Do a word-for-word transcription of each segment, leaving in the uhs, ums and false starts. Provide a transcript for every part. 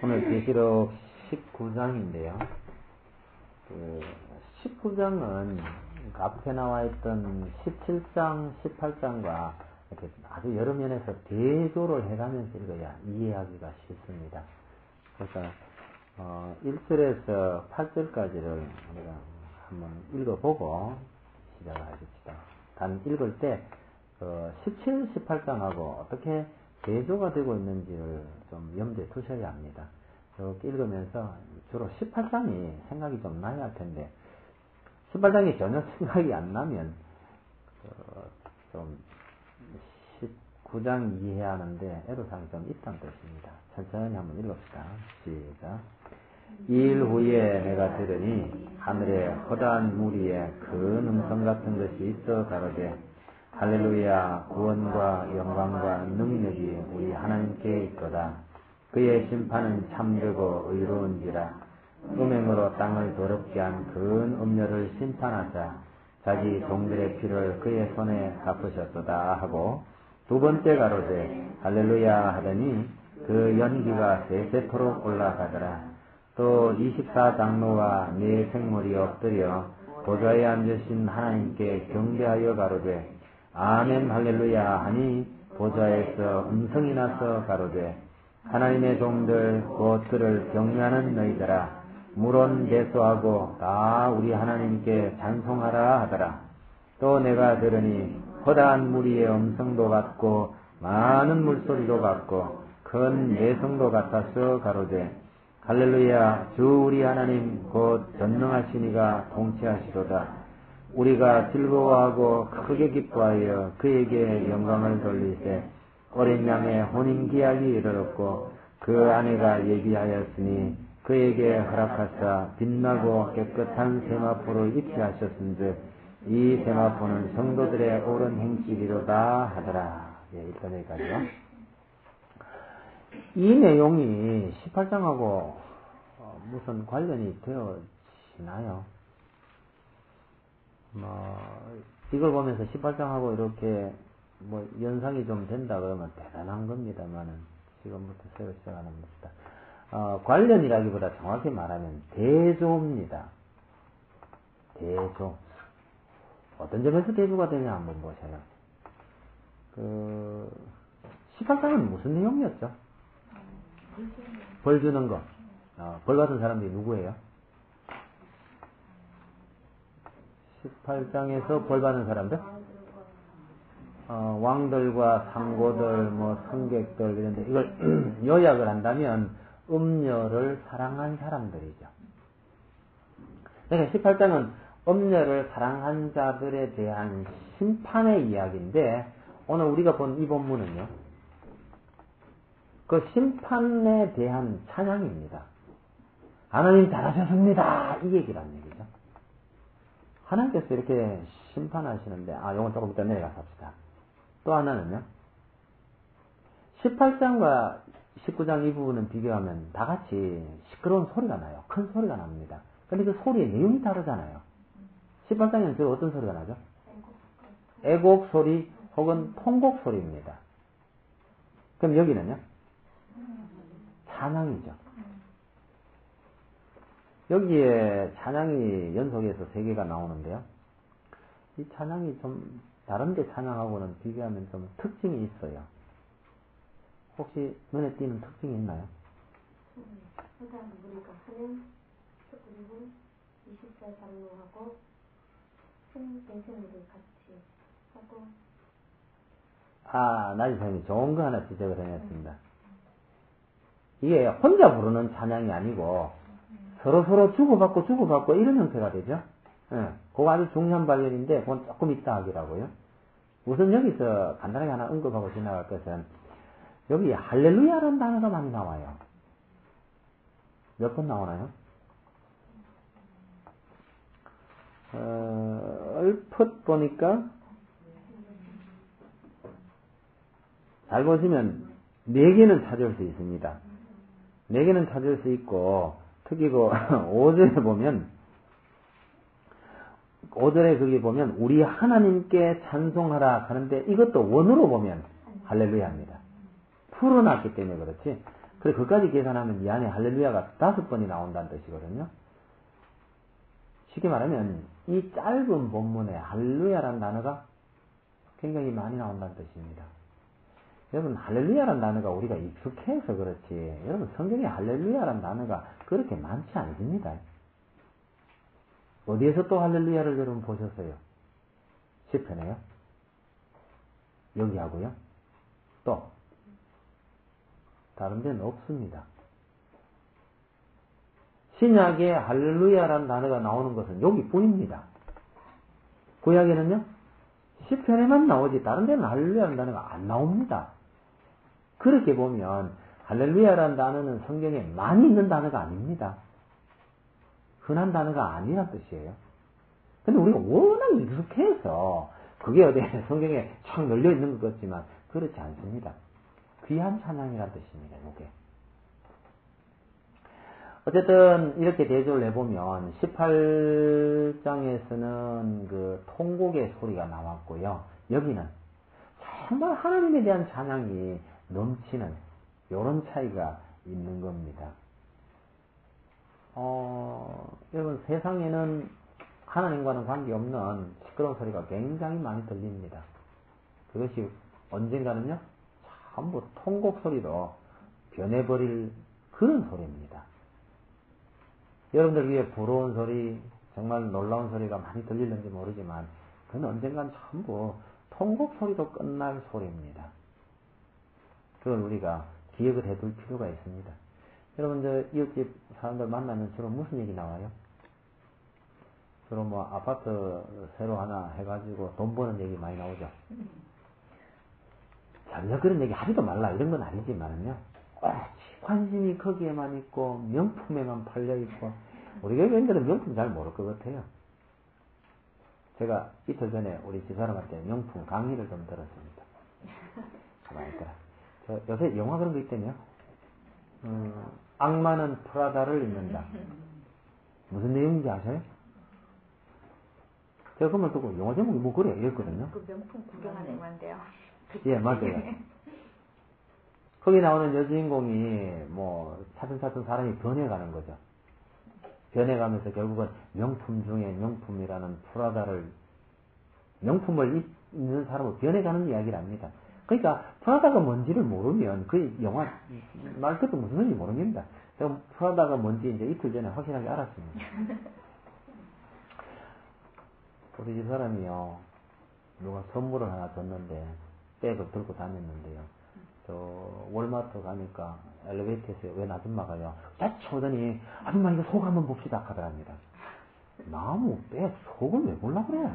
오늘 계시록 십구 장인데요. 그 십구 장은 그 앞에 나와 있던 십칠 장, 십팔 장과 이렇게 아주 여러 면에서 대조를 해가면서 읽어야 이해하기가 쉽습니다. 그래서 어, 일 절에서 팔 절까지를 우리가 한번 읽어보고 시작을 해봅시다. 단 읽을 때 그 십칠, 십팔 장하고 어떻게 대조가 되고 있는지를 좀 염두에 두셔야 합니다. 이렇게 읽으면서 주로 십팔 장이 생각이 좀 나야 할 텐데 십팔 장이 전혀 생각이 안 나면 어, 좀 십구 장 이해하는데 애로사항이 좀 있다는 뜻입니다. 천천히 한번 읽읍시다. 시작. 이 일 후에 내가 들으니 하늘에 허다한 무리에 큰 음성 같은 것이 있어 가로되 할렐루야, 구원과 영광과 능력이 우리 하나님께 있도다. 그의 심판은 참되고 의로운지라. 음행으로 땅을 더럽게 한 큰 음녀를 심판하사 자기 종들의 피를 그의 손에 갚으셨도다 하고, 두 번째 가로되 할렐루야 하더니 그 연기가 세세토록 올라가더라. 또 이십사 장로와 네 생물이 엎드려 보좌에 앉으신 하나님께 경배하여 가로되 아멘 할렐루야 하니 보좌에서 음성이 나서 가로되 하나님의 종들 곧 그를 경외하는 너희들아 물론 대소하고 다 우리 하나님께 찬송하라 하더라. 또 내가 들으니 허다한 무리의 음성도 같고 많은 물소리도 같고 큰 예성도 같아서 가로되 할렐루야, 주 우리 하나님 곧 전능하시니가 통치하시도다. 우리가 즐거워하고 크게 기뻐하여 그에게 영광을 돌리세. 어린 양의 혼인기약이 이르렀고 그 아내가 예비하였으니 그에게 허락하사 빛나고 깨끗한 세마포를 입게 하셨은즉 이 세마포는 성도들의 옳은 행실이로다 하더라. 예, 일단 여기까지요. 이 내용이 십팔 장하고 무슨 관련이 되어지나요? 뭐, 이걸 보면서 십팔 장하고 이렇게 뭐 연상이 좀 된다 그러면 대단한 겁니다만은 지금부터 새로 시작하는 겁니다. 어, 관련이라기보다 정확히 말하면 대조입니다. 대조. 어떤 점에서 대조가 되냐 한번 보세요. 그 십팔 장은 무슨 내용이었죠? 벌 주는 거. 어, 벌 받은 사람들이 누구예요? 십팔 장에서 벌 받은 사람들? 어, 왕들과 상고들, 뭐, 승객들, 이런데, 이걸 요약을 한다면, 음녀를 사랑한 사람들이죠. 그러니까 십팔 장은 음녀를 사랑한 자들에 대한 심판의 이야기인데, 오늘 우리가 본 이 본문은요, 그 심판에 대한 찬양입니다. 하나님 잘하셨습니다. 이 얘기란 얘기죠. 하나님께서 이렇게 심판하시는데, 아, 요건 조금 이따 내려가서 합시다. 또 하나는요, 십팔 장과 십구 장 이 부분은 비교하면 다 같이 시끄러운 소리가 나요. 큰 소리가 납니다. 근데 그 소리의 내용이 다르잖아요. 십팔 장에는 주로 어떤 소리가 나죠? 애곡 소리 혹은 통곡 소리입니다. 그럼 여기는요? 찬양이죠. 여기에 찬양이 연속해서 세 개가 나오는데요. 이 찬양이 좀 다른 데 찬양하고는 비교하면 좀 특징이 있어요. 혹시 눈에 띄는 특징이 있나요? 일단 우리가 하는 그리고 이십사 장로하고 생생으로 같이 하고 아, 나지사님이 좋은 거 하나 지적을 해냈습니다. 이게 혼자 부르는 찬양이 아니고 서로서로 주고받고 주고받고 이런 형태가 되죠. 예, 그거 아주 중요한 발견인데 그건 조금 이따 하기라고요. 우선 여기서 간단하게 하나 언급하고 지나갈 것은 여기 할렐루야라는 단어가 많이 나와요. 몇 번 나오나요? 어, 얼핏 보니까 잘 보시면 네 개는 찾을 수 있습니다. 네 개는 찾을 수 있고 특히 그 오 절에 보면 오 절에 거기 보면 우리 하나님께 찬송하라 하는데 이것도 원어로 보면 할렐루야입니다. 풀어놨기 때문에 그렇지 그래, 그까지 계산하면 이 안에 할렐루야가 다섯 번이 나온다는 뜻이거든요. 쉽게 말하면 이 짧은 본문에 할렐루야라는 단어가 굉장히 많이 나온다는 뜻입니다. 여러분, 할렐루야라는 단어가 우리가 익숙해서 그렇지, 여러분, 성경에 할렐루야라는 단어가 그렇게 많지 않습니다. 어디에서 또 할렐루야를 여러분 보셨어요? 시편에요? 여기 하고요? 또 다른 데는 없습니다. 신약에 할렐루야라는 단어가 나오는 것은 여기뿐입니다. 구약에는요, 시편에만 나오지 다른 데는 할렐루야라는 단어가 안 나옵니다. 그렇게 보면 할렐루야라는 단어는 성경에 많이 있는 단어가 아닙니다. 흔한 단어가 아니란 뜻이에요. 근데 우리가 워낙 익숙해서 그게 어디 성경에 쫙 널려 있는 것 같지만 그렇지 않습니다. 귀한 찬양이란 뜻입니다. 이게. 어쨌든 이렇게 대조를 해보면 십팔 장에서는 그 통곡의 소리가 나왔고요. 여기는 정말 하나님에 대한 찬양이 넘치는 이런 차이가 있는 겁니다. 어, 여러분, 세상에는 하나님과는 관계없는 시끄러운 소리가 굉장히 많이 들립니다. 그것이 언젠가는요, 전부 통곡 소리로 변해버릴 그런 소리입니다. 여러분들 위에 부러운 소리, 정말 놀라운 소리가 많이 들리는지 모르지만, 그건 언젠간 전부 통곡 소리로 끝날 소리입니다. 그걸 우리가 기억을 해둘 필요가 있습니다. 여러분들 이웃집 사람들 만나면 주로 무슨 얘기 나와요? 주로 뭐 아파트 새로 하나 해가지고 돈 버는 얘기 많이 나오죠. 전혀 그런 얘기 하지도 말라 이런 건 아니지만요, 관심이 거기에만 있고 명품에만 팔려 있고, 우리 교회인들은 명품 잘 모를 것 같아요. 제가 이틀 전에 우리 집사람한테 명품 강의를 좀 들었습니다. 가만히 있더라. 저 요새 영화 그런 거 있다며? 음, 악마는 프라다를 입는다. 무슨 내용인지 아세요? 제가 그걸 듣고 영화 제목이 뭐 그래 이랬거든요. 그 명품 구경하는 영화인데요. 예, 맞아요. 거기 나오는 여주인공이 뭐 차츰차츰 사람이 변해가는 거죠. 변해가면서 결국은 명품 중에 명품이라는 프라다를, 명품을 입는 사람을 변해가는 이야기랍니다. 그러니까 프라다가 뭔지를 모르면 그 영화 말 그대로 무슨 소리인지 모릅니다. 제가 프라다가 뭔지 이제 이틀 전에 확실하게 알았습니다. 우리 집 사람이요, 누가 선물을 하나 줬는데 백을 들고 다녔는데요, 저 월마트 가니까 엘리베이터에서 웬 아줌마가요, 야쳐오더니 아줌마 이거 속 한번 봅시다 하더랍니다. 나무 백 속을 왜 보려고 그래?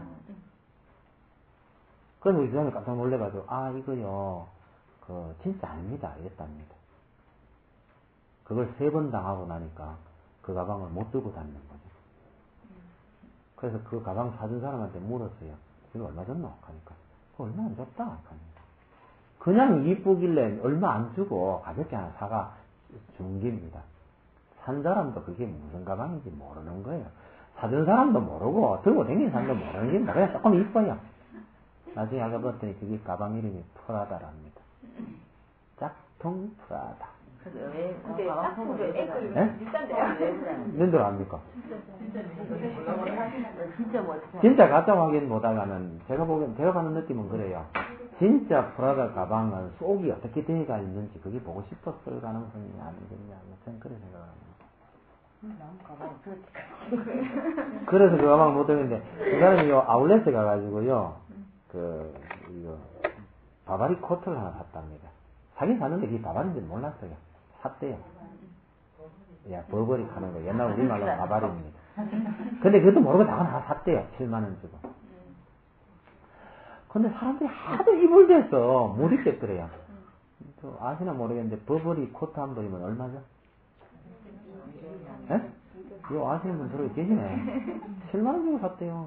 그래서 우리 사람이 깜짝 놀래가지고, 아 이거요 그 진짜 아닙니다 이랬답니다. 그걸 세 번 당하고 나니까 그 가방을 못 들고 다니는 거죠. 그래서 그 가방 사준 사람한테 물었어요. 이거 얼마 줬노? 하니까 그거 얼마 안 줬다 하니까, 그냥 이쁘길래 얼마 안 주고 가볍게 하나 사가 준 겁니다. 산 사람도 그게 무슨 가방인지 모르는 거예요. 사준 사람도 모르고 들고 다니는 사람도 모르는 겁니다. 그냥 조금 이뻐요. 나중에 알아봤더니 그게 가방 이름이 프라다랍니다. 짝퉁 프라다. 근데 짝퉁도 애들 네? 비싼데요? nen들 압니까? 진짜 멋져. 진짜 가짜 확인 못하가는, 제가 보기엔, 제가 받는 느낌은 그래요. 진짜 프라다 가방은 속이 어떻게 되어가 있는지 그게 보고 싶었을 가능성이 아니겠냐, 저는 그런 생각을 합니다. 그래서 그 가방을 못 들었는데, 그 사람이 요 아울렛에 가가지고요, 그, 이거, 바바리 코트를 하나 샀답니다. 사긴 샀는데 그게 바바리인지 몰랐어요. 샀대요. 야, 버버리 하는 거. 옛날 우리말로 바바리입니다. 근데 그것도 모르고 다 하나 샀대요. 칠만 원 주고. 근데 사람들이 하도 이불대서 못 입겠더래요. 또 아시나 모르겠는데 버버리 코트 한 벌이면 얼마죠? 예? 이거 아시는 분 들어 계시네. 칠만 원 주고 샀대요.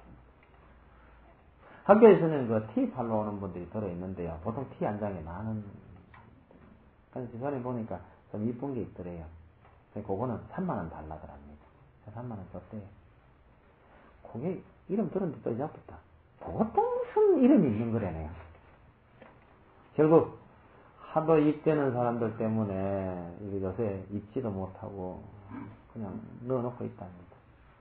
학교에서는 그 티 팔러 오는 분들이 들어있는데요. 보통 티 한 장에 만 원. 그래서 주변에 보니까 좀 이쁜 게 있더래요. 그거는 삼만 원 달라더랍니다. 삼만 원 줬대요. 그게 이름 들었는데 또 잊었겠다. 그것도 무슨 이름이 있는 거라네요. 결국 하도 입되는 사람들 때문에 이게 요새 입지도 못하고 그냥 넣어놓고 있답니다.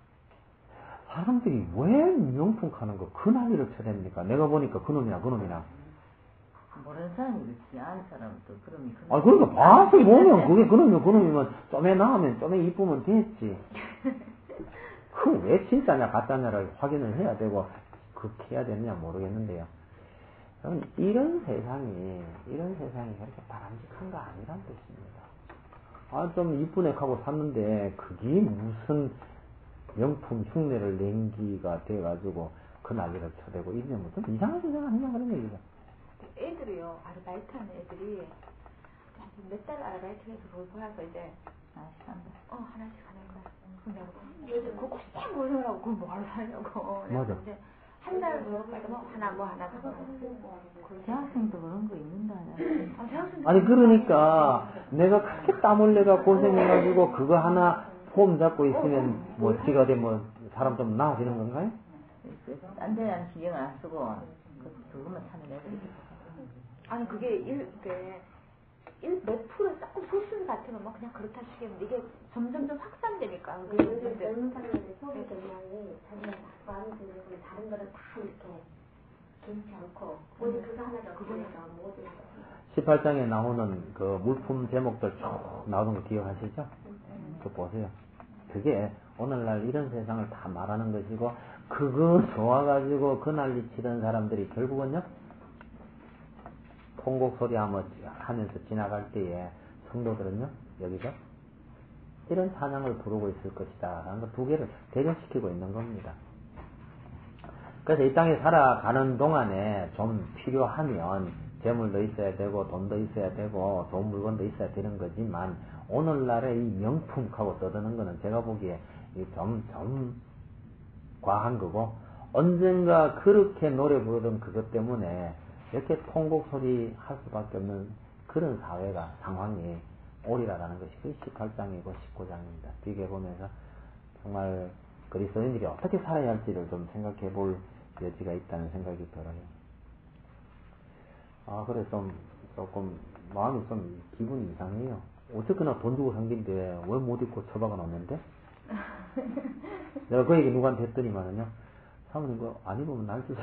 사람들이 왜 명품 가는 거 그 난리를 쳐댑니까? 내가 보니까 그놈이나 그놈이나. 모르는 사람이 그렇지, 아는 사람도 그놈이 그놈. 아, 그러니까 봐서 보면 그게 그놈이면 그놈이면 좀에 나오면 좀에 이쁘면 됐지. 그 왜 진짜냐 가짜냐를 확인을 해야 되고 그렇게 해야 되느냐 모르겠는데요. 이런 세상이 이런 세상이 그렇게 바람직한 거 아니란 뜻입니다. 아, 좀 이쁜 액하고 샀는데 그게 무슨 명품 흉내를 낸기가 돼가지고 그 난리를 쳐대고 이러면 좀 이상한 세상 아니냐 그런 얘기죠. 애들이요, 아르바이트 하는 애들이 몇 달 아르바이트해서 그걸 보여서 이제 하나씩 한다. 어 하나씩 하는 거야. 근데 요즘 그거 꼭 모르라고 그걸 뭐하러 사냐고. 맞아. 한달 졸업할 뭐 하나 뭐 하나 사고. 대학생도 그런 거 있는다. 아, 대학생도 아니 그러니까 내가 그렇게 땀 흘려가 고생해가지고 그거 하나 폼 잡고 있으면 뭐 지가 어디 뭐 사람 좀 나아지는 건가요? 딴 데는 신경을 안 쓰고 그 그것만 사는 애들이 있어. 아니 그게 일 그게 일몇 프로 조금 소수 같으면 뭐 그냥 그렇다 치겠는데 이게 점점점 확산되니까 그게 요즘 젊은 사람들의 소비 경향이 자기가 마음에 들고 다른 거는 다 이렇게 개의치 않고 오직 그거 하나를 그거에서 모든 거. 십팔 장에 나오는 그 물품 제목들 쭉 나오는 거 기억하시죠? 그거 보세요. 그게 오늘날 이런 세상을 다 말하는 것이고 그거 좋아가지고 그 난리 치던 사람들이 결국은요 통곡 소리 하면서 지나갈 때에 성도들은요 여기서 이런 찬양을 부르고 있을 것이다 라는 거 두 개를 대조시키고 있는 겁니다. 그래서 이 땅에 살아가는 동안에 좀 필요하면 재물도 있어야 되고 돈도 있어야 되고 좋은 물건도 있어야 되는 거지만 오늘날의 이 명품하고 떠드는 거는 제가 보기에 좀, 좀 과한 거고 언젠가 그렇게 노래 부르던 그것 때문에 이렇게 통곡 소리 할 수밖에 없는 그런 사회가 상황이 오리라라는 것이 그 십팔 장이고 십구 장입니다. 비교해보면서 정말 그리스도인들이 어떻게 살아야 할지를 좀 생각해 볼 여지가 있다는 생각이 들어요. 아, 그래 좀 조금 마음이 좀 기분이 이상해요. 어쨌거나 돈 주고 산 긴데 왜 못 입고 처박아 놓는데? 내가 그 얘기 누구한테 했더니만은요, 사모님 그거 안 입으면 날 주세요.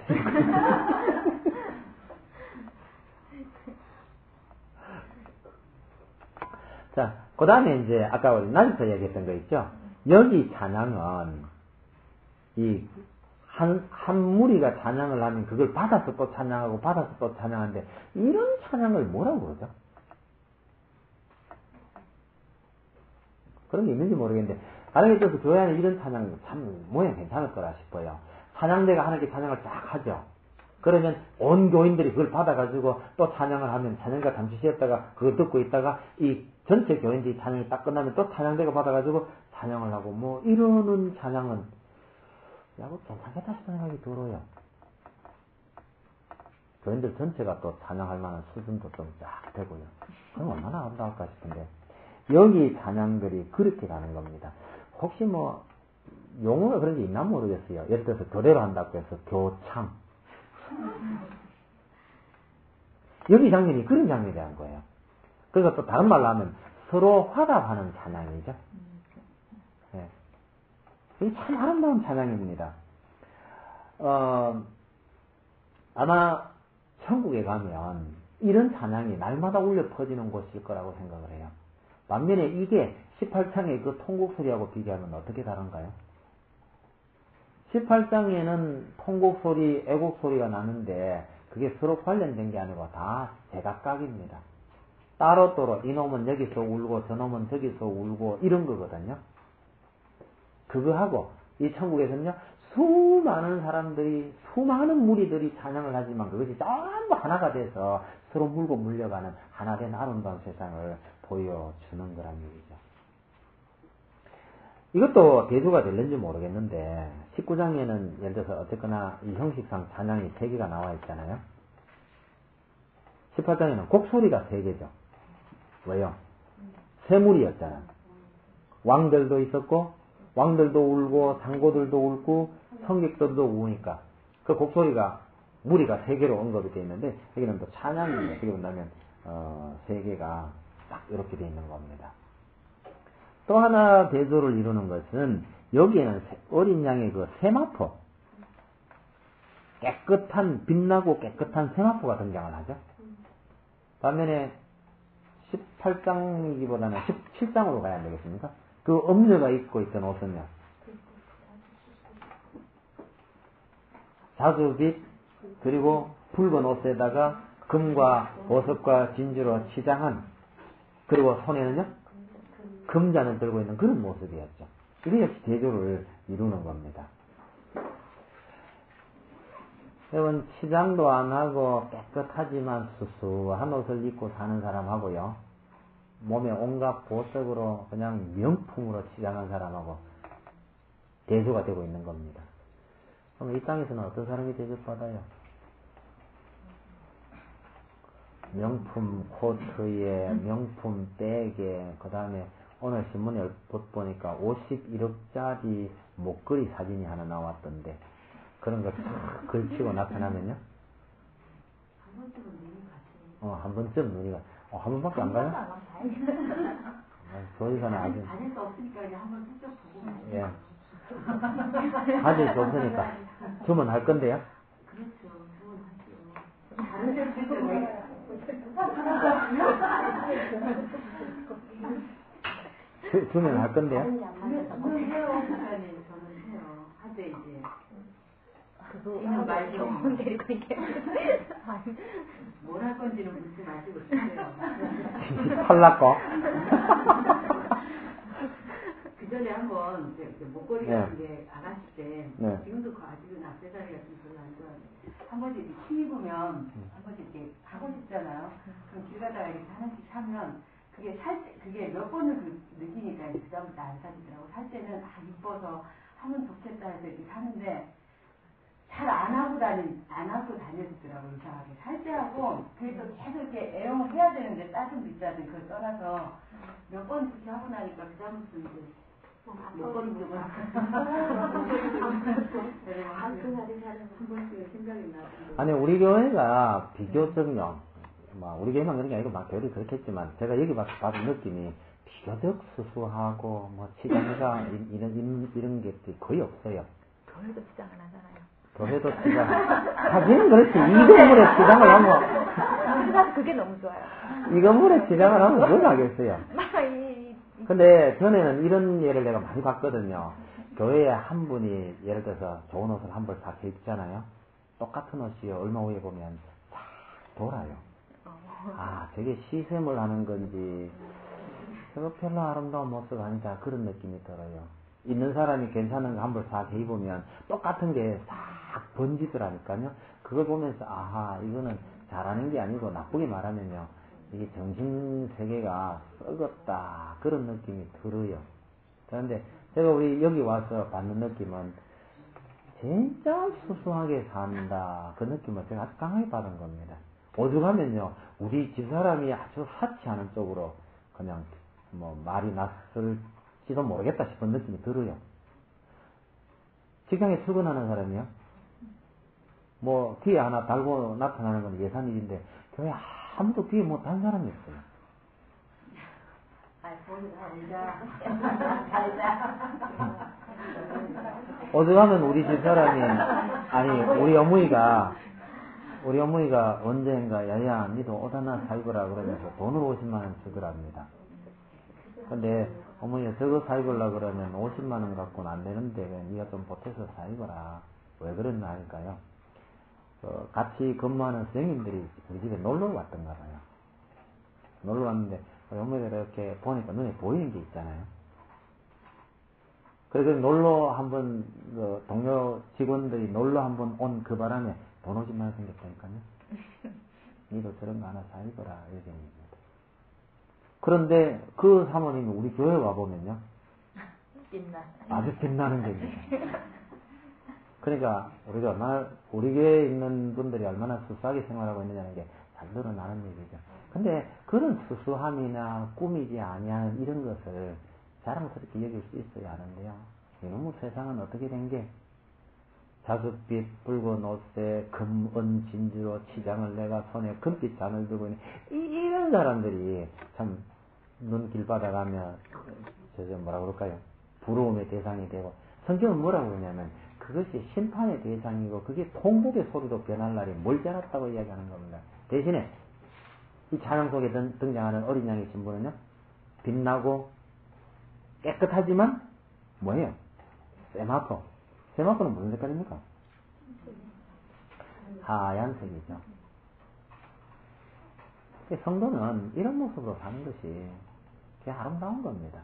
자, 그 다음에 이제 아까 우리 낮에서 얘기했던 거 있죠? 여기 찬양은 이 한, 한 무리가 찬양을 하면 그걸 받아서 또 찬양하고 받아서 또 찬양하는데 이런 찬양을 뭐라고 그러죠? 그런 게 있는지 모르겠는데 다른 게 있어서 교회 안에 이런 찬양 참 모양 괜찮을 거라 싶어요. 찬양대가 하나님께 찬양을 쫙 하죠. 그러면 온 교인들이 그걸 받아가지고 또 찬양을 하면 찬양가 잠시 쉬었다가 그걸 듣고 있다가 이 전체 교인들이 찬양이 딱 끝나면 또 찬양대가 받아가지고 찬양을 하고 뭐 이러는 찬양은 야구 괜찮겠다 싶은 생각이 들어요. 교인들 전체가 또 찬양할 만한 수준도 좀 쫙 되고요. 그럼 얼마나 아름다울까 싶은데 여기 찬양들이 그렇게 가는 겁니다. 혹시 뭐 용어가 그런 게 있나 모르겠어요. 예를 들어서 교대로 한다고 해서 교창. 여기 장면이 그런 장면이 대한 거예요. 그래서 또 다른 말로 하면 서로 화답하는 찬양이죠. 네. 이게 참 아름다운 찬양입니다. 어, 아마 천국에 가면 이런 찬양이 날마다 울려 퍼지는 곳일 거라고 생각을 해요. 반면에 이게 십팔 장의 그 통곡 소리하고 비교하면 어떻게 다른가요? 십팔 장에는 통곡 소리, 애곡 소리가 나는데 그게 서로 관련된 게 아니고 다 제각각입니다. 따로따로 이놈은 여기서 울고 저놈은 저기서 울고 이런 거거든요. 그거하고 이 천국에서는요 수많은 사람들이 수많은 무리들이 찬양을 하지만 그것이 전부 하나가 돼서 서로 물고 물려가는 하나된 아름다운 세상을 보여주는 거란 얘기죠. 이것도 대조가 될는지 모르겠는데 십구 장에는 예를 들어서 어쨌거나 이 형식상 찬양이 세 개가 나와 있잖아요. 십팔 장에는 곡소리가 세 개죠. 왜요? 세 무리였잖아. 왕들도 있었고 왕들도 울고 상고들도 울고 성객들도 우니까 그 곡소리가 무리가 세 개로 언급이 되어 있는데 여기는 또 찬양입니다. 어떻게 본다면 어, 세계가 딱 이렇게 되어 있는 겁니다. 또 하나 대조를 이루는 것은 여기에는 어린 양의 그 세마포, 깨끗한, 빛나고 깨끗한 세마포가 등장을 하죠. 반면에 십팔 장이기보다는 십칠 장으로 가야 되겠습니까? 그 엄녀가 입고 있던 옷은요, 자주빛, 그리고 붉은 옷에다가 금과 보석과 진주로 치장한, 그리고 손에는요, 금잔을 들고 있는 그런 모습이었죠. 이게 역시 대조를 이루는 겁니다. 여러분, 치장도 안 하고 깨끗하지만 수수한 옷을 입고 사는 사람하고요, 몸에 온갖 보석으로 그냥 명품으로 치장한 사람하고 대조가 되고 있는 겁니다. 그럼 이 땅에서는 어떤 사람이 대접받아요? 명품 코트에, 명품 백에, 그 다음에 오늘 신문에 얼핏 보니까 오십일억짜리 목걸이 사진이 하나 나왔던데, 그런 거 탁 걸치고 나타나면요? 한 번쯤은 눈이 가지. 어, 한 번쯤 눈이가, 어, 한 번밖에 안 가요? 어, 저희가는 아직. 가질 수 없으니까 이제 한번 슬쩍 보고. 예. 가질 수 없으니까. 주문할 건데요? 그렇죠. 주문하죠. 다른 데 주죠. 주, 주면 할 건데요? 그 해요. 시간에 저는 해요. 하되 이제. 그거 이는 말이 병원 데리고 이렇게. 뭘 할 건지는 묻지 마시고 싶어요. 팔라고? 그 전에 한번 목걸이 네. 같은 게 안 하실 때, 네. 지금도 그 아직은 악세사리 같은 거 별로 안 좋아하는데, 한 번씩 이렇게 키 입으면, 한 번씩 이렇게 하고 싶잖아요. 그럼 길 가다가 이렇게 하나씩 사면, 그게 살 때, 그게 몇 번을 그, 느끼니까 이제 그다음부터 안 사지더라고. 살 때는 아, 이뻐서 하면 좋겠다 해서 이렇게 사는데, 잘 안 하고 다니, 안 하고 다녀지더라고, 이상하게. 살 때 하고, 그래서 계속 이렇게 애용을 해야 되는데, 따든 비싸든 그걸 떠나서, 몇 번 그렇게 하고 나니까, 그다음부터 이제, 목걸이 두고 아니, 우리 교회가 비교적요, 뭐, 우리 교회만 그런 게 아니고, 막 교회도 그렇겠지만, 제가 여기 봐서 받은 느낌이, 비교적 수수하고, 뭐, 치장가, 이런, 이런, 이런 게 거의 없어요. 교회도 치장 안 하잖아요. 교회도 치장. 하긴, 그렇지. 이 건물에 치장을 하면, 그게 너무 좋아요. 이 건물에 치장을 하면 뭘 하겠어요. 근데 전에는 이런 예를 내가 많이 봤거든요. 교회에 한 분이 예를 들어서 좋은 옷을 한 벌 다 입잖아요. 똑같은 옷이 얼마 후에 보면 싹 돌아요. 아, 저게 시샘을 하는 건지, 저거 별로 아름다운 모습 아니다, 그런 느낌이 들어요. 있는 사람이 괜찮은 거 한 벌 싹 입으면 똑같은 게 싹 번지더라니까요. 그걸 보면서 아하, 이거는 잘하는 게 아니고, 나쁘게 말하면요, 이게 정신세계가 썩었다, 그런 느낌이 들어요. 그런데 제가 우리 여기 와서 받는 느낌은 진짜 수수하게 산다, 그 느낌을 제가 아주 강하게 받은 겁니다. 오죽하면요, 우리 집사람이 아주 사치 않은 쪽으로 그냥 뭐 말이 났을지도 모르겠다 싶은 느낌이 들어요. 직장에 출근하는 사람이요, 뭐 뒤에 하나 달고 나타나는 건 예산일인데, 교회 아무도 뒤에 못 한 사람이 없어요. 아, 보자. 잘자. 오죽하면 우리 집사람이, 아니, 우리 어머니가, 우리 어머니가 언젠가, 야야, 니도 옷 하나 사입으라 그러면서 돈으로 오십만 원 주더랍니다. 근데 어머니가 저거 사입으려 그러면 오십만 원 갖고는 안 되는데, 니가 좀 보태서 사입어라. 왜 그랬나 하니까요, 어, 같이 근무하는 선생님들이 우리 집에 놀러 왔던가 봐요. 놀러 왔는데, 어머니가 이렇게 보니까 눈에 보이는 게 있잖아요. 그래서 놀러 한번, 그 동료 직원들이 놀러 한번 온 그 바람에 돈 오십만 원 생겼다니까요. 니도 저런 거 하나 사입어라, 이렇게 얘기합니다. 그런데 그 사모님이 우리 교회 와보면요, 빛나. 아주 빛나는 겁니다. 그러니까 우리가 얼마나, 우리 교회에 있는 분들이 얼마나 수수하게 생활하고 있느냐는 게 잘 드러나는 얘기죠. 근데 그런 수수함이나 꾸미지 아니하는 이런 것을 자랑스럽게 여길 수 있어야 하는데요, 이놈의 세상은 어떻게 된 게, 자줏빛 붉은 옷에 금은 진주로 치장을 내가 손에 금빛 잔을 들고 있는 이런 사람들이 참 눈 길 바다가면 저저 뭐라 그럴까요? 부러움의 대상이 되고 성경은 뭐라고 그러냐면 그것이 심판의 대상이고 그게 통곡의 소리로 변할 날이 멀지 않았다고 이야기하는 겁니다. 대신에 이 찬양 속에 등, 등장하는 어린 양의 신부는요, 빛나고 깨끗하지만 뭐예요? 세마포. 세마포는 무슨 색깔입니까? 하얀색이죠. 성도는 이런 모습으로 사는 것이 그게 아름다운 겁니다.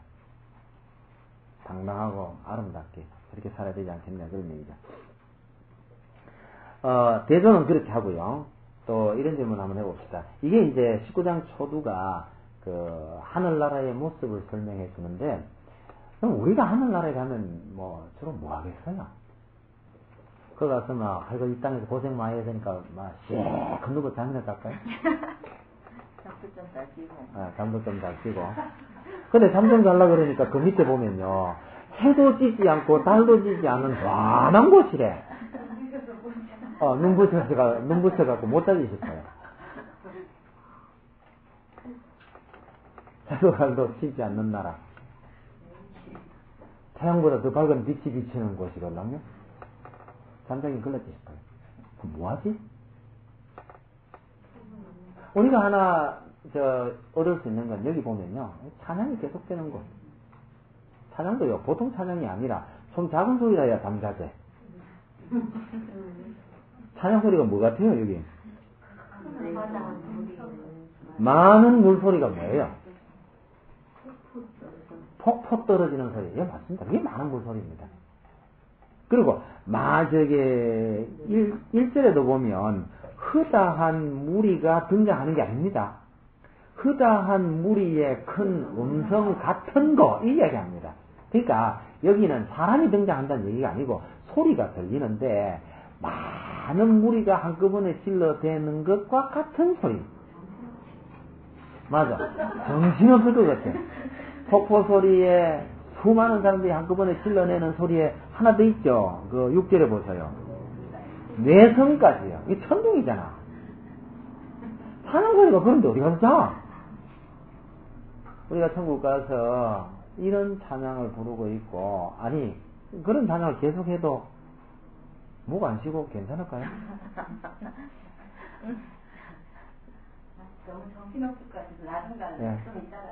당당하고 아름답게 그렇게 살아야 되지 않겠냐 그런 얘기죠. 어, 대조는 그렇게 하고요. 또 이런 질문 한번 해봅시다. 이게 이제 십구 장 초두가 그 하늘나라의 모습을 설명해 주는데 그럼 우리가 하늘나라에 가면 뭐 주로 뭐 하겠어요? 거기 가서 막 아이고 이 땅에서 고생 많이 해야 되니까 막 쎄큰 누구 잠이나 잘까요? 잠도 좀 자시고. 아, 잠도 좀 자시고. 근데 잠 좀 잘라 그러니까 그 밑에 보면요. 해도 지지 않고 달도 지지 않은 환한 곳이래. 어, 눈부셔가, 눈부셔갖고 못 자기 싶어요. 해도 달도 지지 않는 나라. 태양보다 더 밝은 빛이 비치는 곳이걸랑요? 잠자기 걸렸지 싶어요. 그럼 뭐하지? 우리가 하나, 저, 얻을 수 있는 건 여기 보면요. 찬양이 계속되는 곳. 찬양도요, 보통 찬양이 아니라 좀 작은 소리라 해야 잠자제. 찬양 소리가 뭐 같아요, 여기? 많은 물소리가 뭐예요? 폭폭 떨어지는 소리. 예, 맞습니다. 그게 많은 물소리입니다. 그리고 마저게 일 절에도 보면 흐다한 무리가 등장하는 게 아닙니다. 흐다한 무리의 큰 음성 같은 거 이 이야기합니다. 그러니까 여기는 사람이 등장한다는 얘기가 아니고 소리가 들리는데 많은 무리가 한꺼번에 질러대는 것과 같은 소리. 맞아. 정신없을 것 같아. 폭포 소리에 수많은 사람들이 한꺼번에 질러내는 소리에 하나 더 있죠. 그 육 절에 보세요. 뇌성까지요. 이게 천둥이잖아. 찬양 소리가 그런데 어디 가서 자? 우리가 천국 가서 이런 찬양을 부르고 있고, 아니, 그런 찬양을 계속해도 목 안 쉬고 괜찮을까요? 너무 정신없을 것 같아서 나중간에 네. 좀 이따가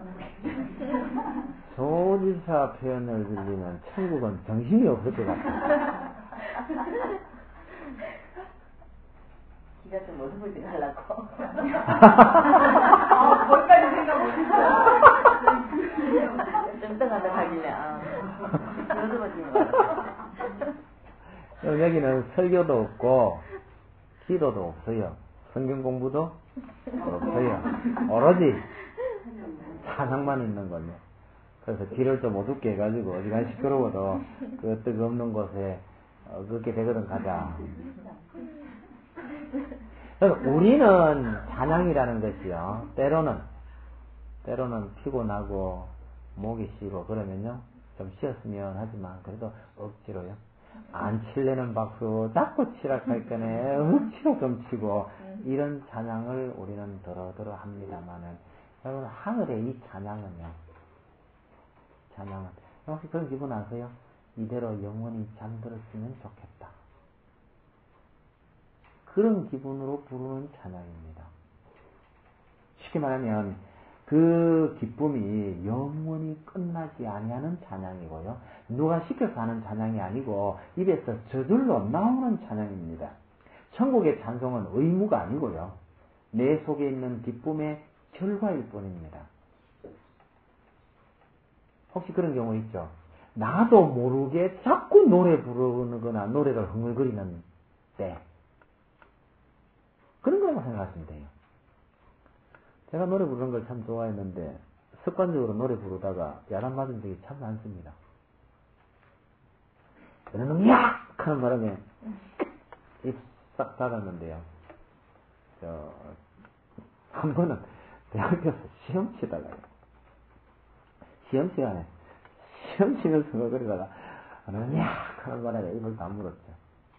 조지사 표현을 들리면 천국은 정신이 없을 것 같아요. 기가 좀 어디서 가려고. 아, 거기까지 생각 못했어요. 뜬뜬하다 가길래, 아, 여드버지는 거 여기는 설교도 없고, 기도도 없어요. 성경 공부도 없어요. 오로지 찬양만 있는 거죠. 그래서 길을 좀 어둡게 해가지고 어디가 시끄러워도 그 뜨겁는 곳에 어, 그렇게 되거든 가자. 그래서 우리는 찬양이라는 것이요. 때로는 때로는 피곤하고 목이 쉬고 그러면요 좀 쉬었으면 하지만 그래도 억지로요. 안 칠래는 박수 자꾸 치락할 거네 억지로 좀 치고 이런 찬양을 우리는 더러더러 합니다만은 여러분 하늘의 이 찬양은요 찬양은 혹시 그런 기분 아세요? 이대로 영원히 잠들었으면 좋겠다 그런 기분으로 부르는 찬양입니다. 쉽게 말하면 그 기쁨이 영원히 끝나지 아니하는 찬양이고요. 누가 시켜서 하는 찬양이 아니고 입에서 저절로 나오는 찬양입니다. 천국의 찬송은 의무가 아니고요. 내 속에 있는 기쁨의 결과일 뿐입니다. 혹시 그런 경우 있죠? 나도 모르게 자꾸 노래 부르거나 노래를 흥얼거리는 때 그런 거라고 생각하시면 돼요. 제가 노래 부르는 걸 참 좋아했는데 습관적으로 노래 부르다가 야단 맞은 적이 참 많습니다. 어느 놈 야! 하는 바람에 입 싹 닫았는데요. 저, 한 번은 대학교에서 시험 치다가요. 시험 시간에 시험 치면서 그러다가 어느 놈 야! 하는 바람에 입을 다물었죠.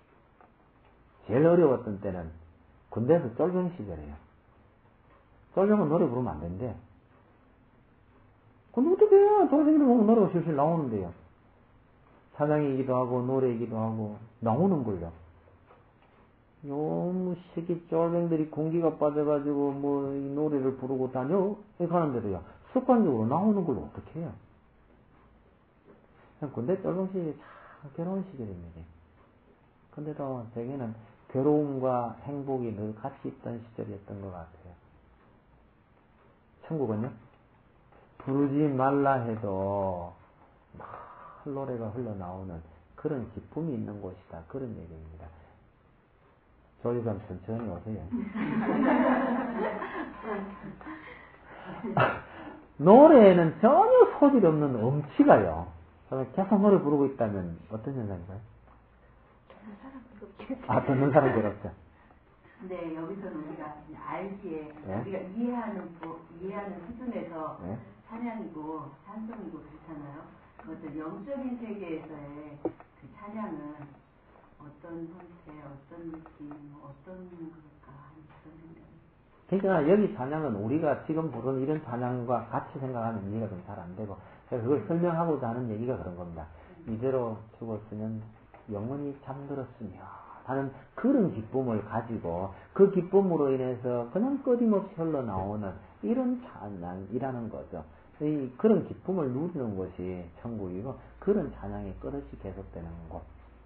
제일 어려웠던 때는 군대에서 쫄병 시절이에요. 쫄병은 노래 부르면 안 된대. 근데 어떻게 해요? 쫄병이를 보면 노래가 실실 나오는데요. 사장이기도 하고 노래이기도 하고 나오는 걸요. 너무 새끼 쫄병들이 공기가 빠져가지고 뭐 이 노래를 부르고 다녀 이렇게 하는데도요. 습관적으로 나오는 걸 어떻게 해요? 군대 쫄병 시절이 참 괴로운 시절입니다. 근데도 제게는 괴로움과 행복이 늘 같이 있던 시절이었던 것 같아요. 천국은요? 부르지 말라 해도 막 노래가 흘러나오는 그런 기쁨이 있는 곳이다. 그런 얘기입니다. 조유감 천천히 오세요. 노래에는 전혀 소질 없는 음치가요. 계속 노래 부르고 있다면 어떤 현상인가요? 듣는 사람 괴롭겠지. 아, 듣는 사람 괴롭죠. 근데 여기서는 우리가 알기에 네? 우리가 이해하는 부, 이해하는 수준에서 네? 찬양이고 찬송이고 그렇잖아요. 어떤 영적인 세계에서의 그 찬양은 어떤 형태, 어떤 느낌, 어떤 걸까 하는 그런 생각이. 그러니까 여기 찬양은 우리가 지금 부르는 이런 찬양과 같이 생각하면 이해가 좀 잘 안 되고 그래서 그걸 설명하고자 하는 얘기가 그런 겁니다. 이대로 죽었으면 영원히 잠들었으며 하는 그런 기쁨을 가지고 그 기쁨으로 인해서 그냥 끊임없이 흘러나오는 이런 찬양이라는 거죠. 이 그런 기쁨을 누리는 것이 천국이고 그런 찬양이 끊임없이 계속되는 것.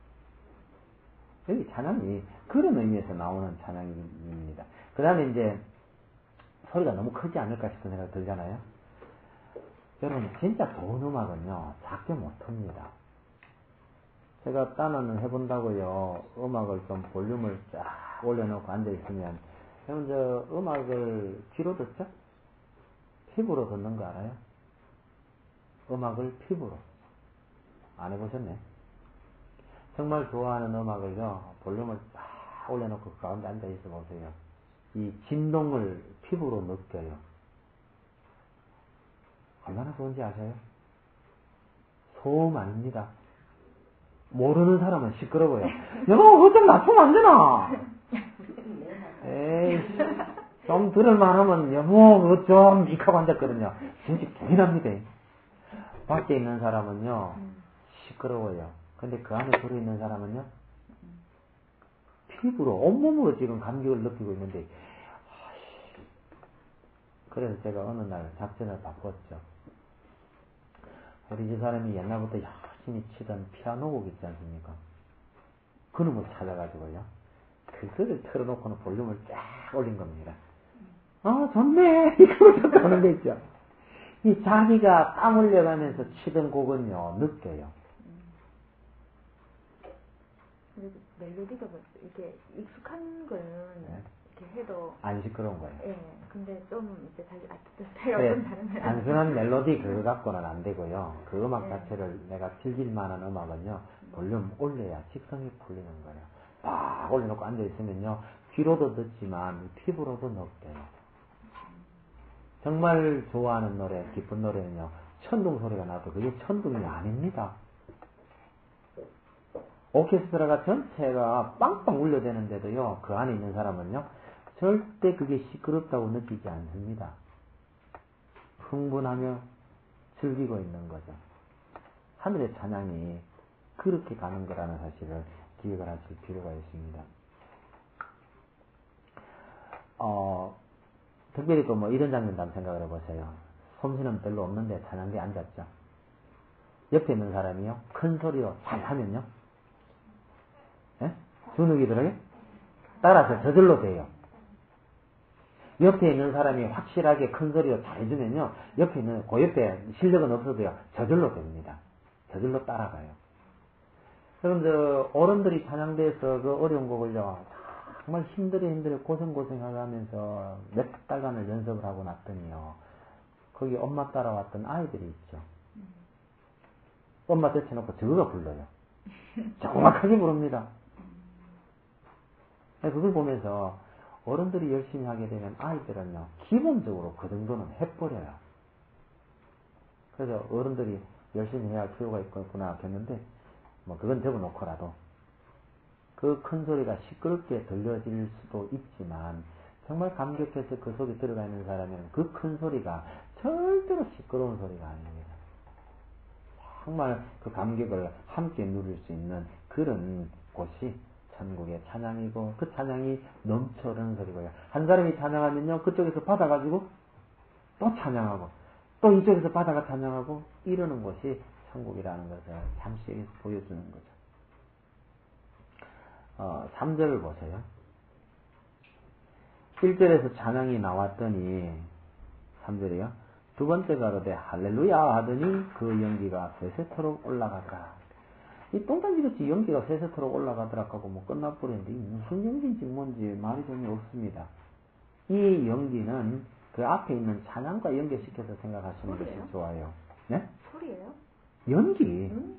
여기 찬양이 그런 의미에서 나오는 찬양입니다. 그 다음에 이제 소리가 너무 크지 않을까 싶은 생각이 들잖아요. 여러분 진짜 좋은 음악은요 작게 못합니다. 제가 딴은 해본다고요. 음악을 좀 볼륨을 쫙 올려놓고 앉아있으면 여러분 저 음악을 귀로 듣죠? 피부로 듣는 거 알아요? 음악을 피부로 안 해보셨네? 정말 좋아하는 음악을요 볼륨을 쫙 올려놓고 그 가운데 앉아있어 보세요. 이 진동을 피부로 느껴요. 얼마나 좋은지 아세요? 소음 아닙니다. 모르는 사람은 시끄러워요. 여보, 그거 좀 낮추면 안 되나? 에이, 좀 들을만 하면, 여보, 그거 좀, 이하고 앉았거든요. 진짜 개인합니다. 밖에 있는 사람은요, 시끄러워요. 근데 그 안에 들어있는 사람은요, 피부로, 온몸으로 지금 감격을 느끼고 있는데, 그래서 제가 어느 날 작전을 바꿨죠. 우리 집 사람이 옛날부터 열심히 치던 피아노 곡 있지 않습니까? 그놈을 찾아가지고요. 그거를 틀어놓고는 볼륨을 쫙 올린 겁니다. 아, 좋네! 이거를 듣고 하는 거 있죠. 이 자기가 땀 흘려가면서 치던 곡은요, 느껴요. 그리고 멜로디가 뭐 이렇게 익숙한 거는 네. 이렇게 해도 안 시끄러운 거예요. 예, 근데 좀 이제 자기 스타일이 네, 어떤 다른 거예요. 단순한 멜로디 그거 갖고는 안 되고요. 그 음악 네. 자체를 내가 즐길 만한 음악은요, 볼륨 올려야 직성이 풀리는 거예요. 빡 올려놓고 앉아있으면요, 귀로도 듣지만 피부로도 느껴요. 정말 좋아하는 노래, 기쁜 노래는요, 천둥 소리가 나도 그게 천둥이 아닙니다. 오케스트라가 전체가 빵빵 울려대는데도요, 그 안에 있는 사람은요, 절대 그게 시끄럽다고 느끼지 않습니다. 흥분하며 즐기고 있는 거죠. 하늘의 찬양이 그렇게 가는 거라는 사실을 기억을 하실 필요가 있습니다. 어, 특별히 또 뭐 이런 장면도 한번 생각을 해보세요. 솜씨는 별로 없는데 찬양대에 앉았죠. 옆에 있는 사람이요, 큰 소리로 잘 하면요, 예? 주눅이들에게 따라서 저절로 돼요. 옆에 있는 사람이 확실하게 큰 소리로 잘 해주면요, 옆에 있는, 그 옆에 실력은 없어도요, 저절로 됩니다. 저절로 따라가요. 그럼, 저, 어른들이 찬양대에서 그 어려운 곡을요, 정말 힘들어 힘들어 고생고생하고 하면서 몇 달간을 연습을 하고 났더니요, 거기 엄마 따라왔던 아이들이 있죠. 엄마 제쳐놓고 저거가 불러요. 정확하게 부릅니다. 그걸 보면서 어른들이 열심히 하게 되면 아이들은요, 기본적으로 그 정도는 해버려요. 그래서 어른들이 열심히 해야 할 필요가 있구나 했는데, 뭐, 그건 적어놓고라도, 그 큰 소리가 시끄럽게 들려질 수도 있지만 정말 감격해서 그 속에 들어가 있는 사람은 그 큰 소리가 절대로 시끄러운 소리가 아닙니다. 정말 그 감격을 함께 누릴 수 있는 그런 곳이 천국의 찬양이고 그 찬양이 넘쳐 흐르는 소리고요. 한 사람이 찬양하면요 그쪽에서 받아가지고 또 찬양하고 또 이쪽에서 받아가 찬양하고 이러는 것이 천국이라는 것을 잠시 보여주는 거죠. 어, 삼 절을 보세요. 일 절에서 찬양이 나왔더니 삼 절이요. 두 번째 가로되 할렐루야 하더니 그 연기가 세세토록 올라가더라. 이 똥단지같이 연기가 세세토록 올라가더라 하고 뭐 끝나버렸는데 무슨 연기인지 뭔지 말이 전혀 없습니다. 이 연기는 그 앞에 있는 찬양과 연결시켜서 생각하시는 소리예요? 것이 좋아요. 네? 소리예요? 연기. 응?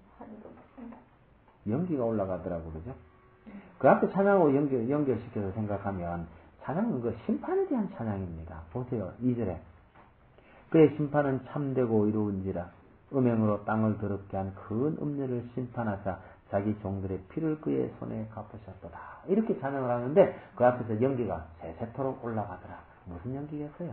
연기가 올라가더라고 그러죠. 그 앞에 찬양하고 연결, 연결시켜서 생각하면 찬양은 그 심판에 대한 찬양입니다. 보세요. 이 절에 그의 심판은 참되고 이로운지라 음행으로 땅을 더럽게 한 큰 음녀를 심판하사 자기 종들의 피를 그의 손에 갚으셨도다. 이렇게 찬양을 하는데 그 앞에서 연기가 세세토록 올라가더라. 무슨 연기겠어요?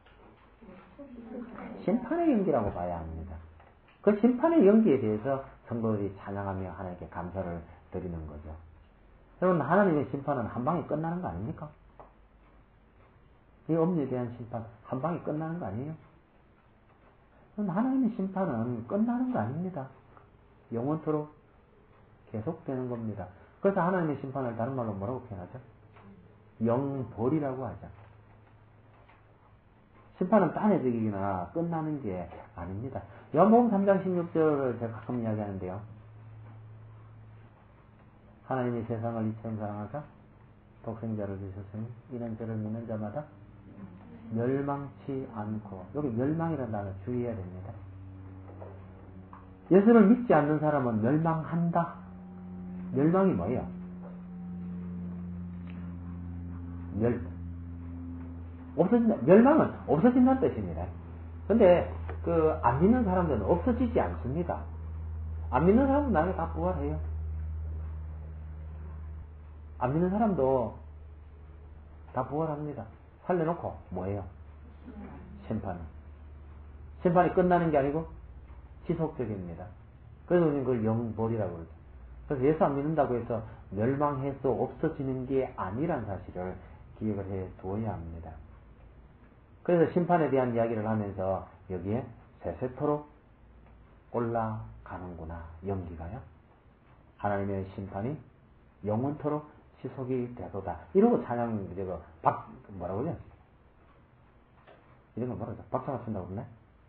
심판의 연기라고 봐야 합니다. 그 심판의 연기에 대해서 성도들이 찬양하며 하나님께 감사를 드리는 거죠. 여러분 하나님의 심판은 한 방에 끝나는 거 아닙니까? 이 음녀에 대한 심판 한 방에 끝나는 거 아니에요? 하나님의 심판은 끝나는 거 아닙니다. 영원토록 계속되는 겁니다. 그래서 하나님의 심판을 다른 말로 뭐라고 표현하죠? 영벌이라고 하죠. 심판은 딴해적이거나 끝나는 게 아닙니다. 요한복음 삼 장 십육 절을 제가 가끔 이야기하는데요. 하나님이 세상을 이처럼 사랑하사 독생자를 주셨으니 이는 저를 믿는 자마다 멸망치 않고, 여기 멸망이라는 단어 주의해야 됩니다. 예수를 믿지 않는 사람은 멸망한다. 멸망이 뭐예요? 멸, 없어진다. 멸망은 없어진다는 뜻입니다. 근데, 그, 안 믿는 사람들은 없어지지 않습니다. 안 믿는 사람은 나중에 다 부활해요. 안 믿는 사람도 다 부활합니다. 살려놓고 뭐예요? 심판은. 심판이 끝나는 게 아니고 지속적입니다. 그래서 우리는 그걸 영벌이라고 그러죠. 그래서 예수 안 믿는다고 해서 멸망해서 없어지는 게 아니란 사실을 기억을 해 두어야 합니다. 그래서 심판에 대한 이야기를 하면서 여기에 세세토록 올라가는구나. 연기가요. 하나님의 심판이 영원토록 지속이 되도다. 이러고 찬양, 이거, 박, 뭐라고 그러죠? 이런 거 뭐라고 그러죠? 박수 맞춘다고 그러네?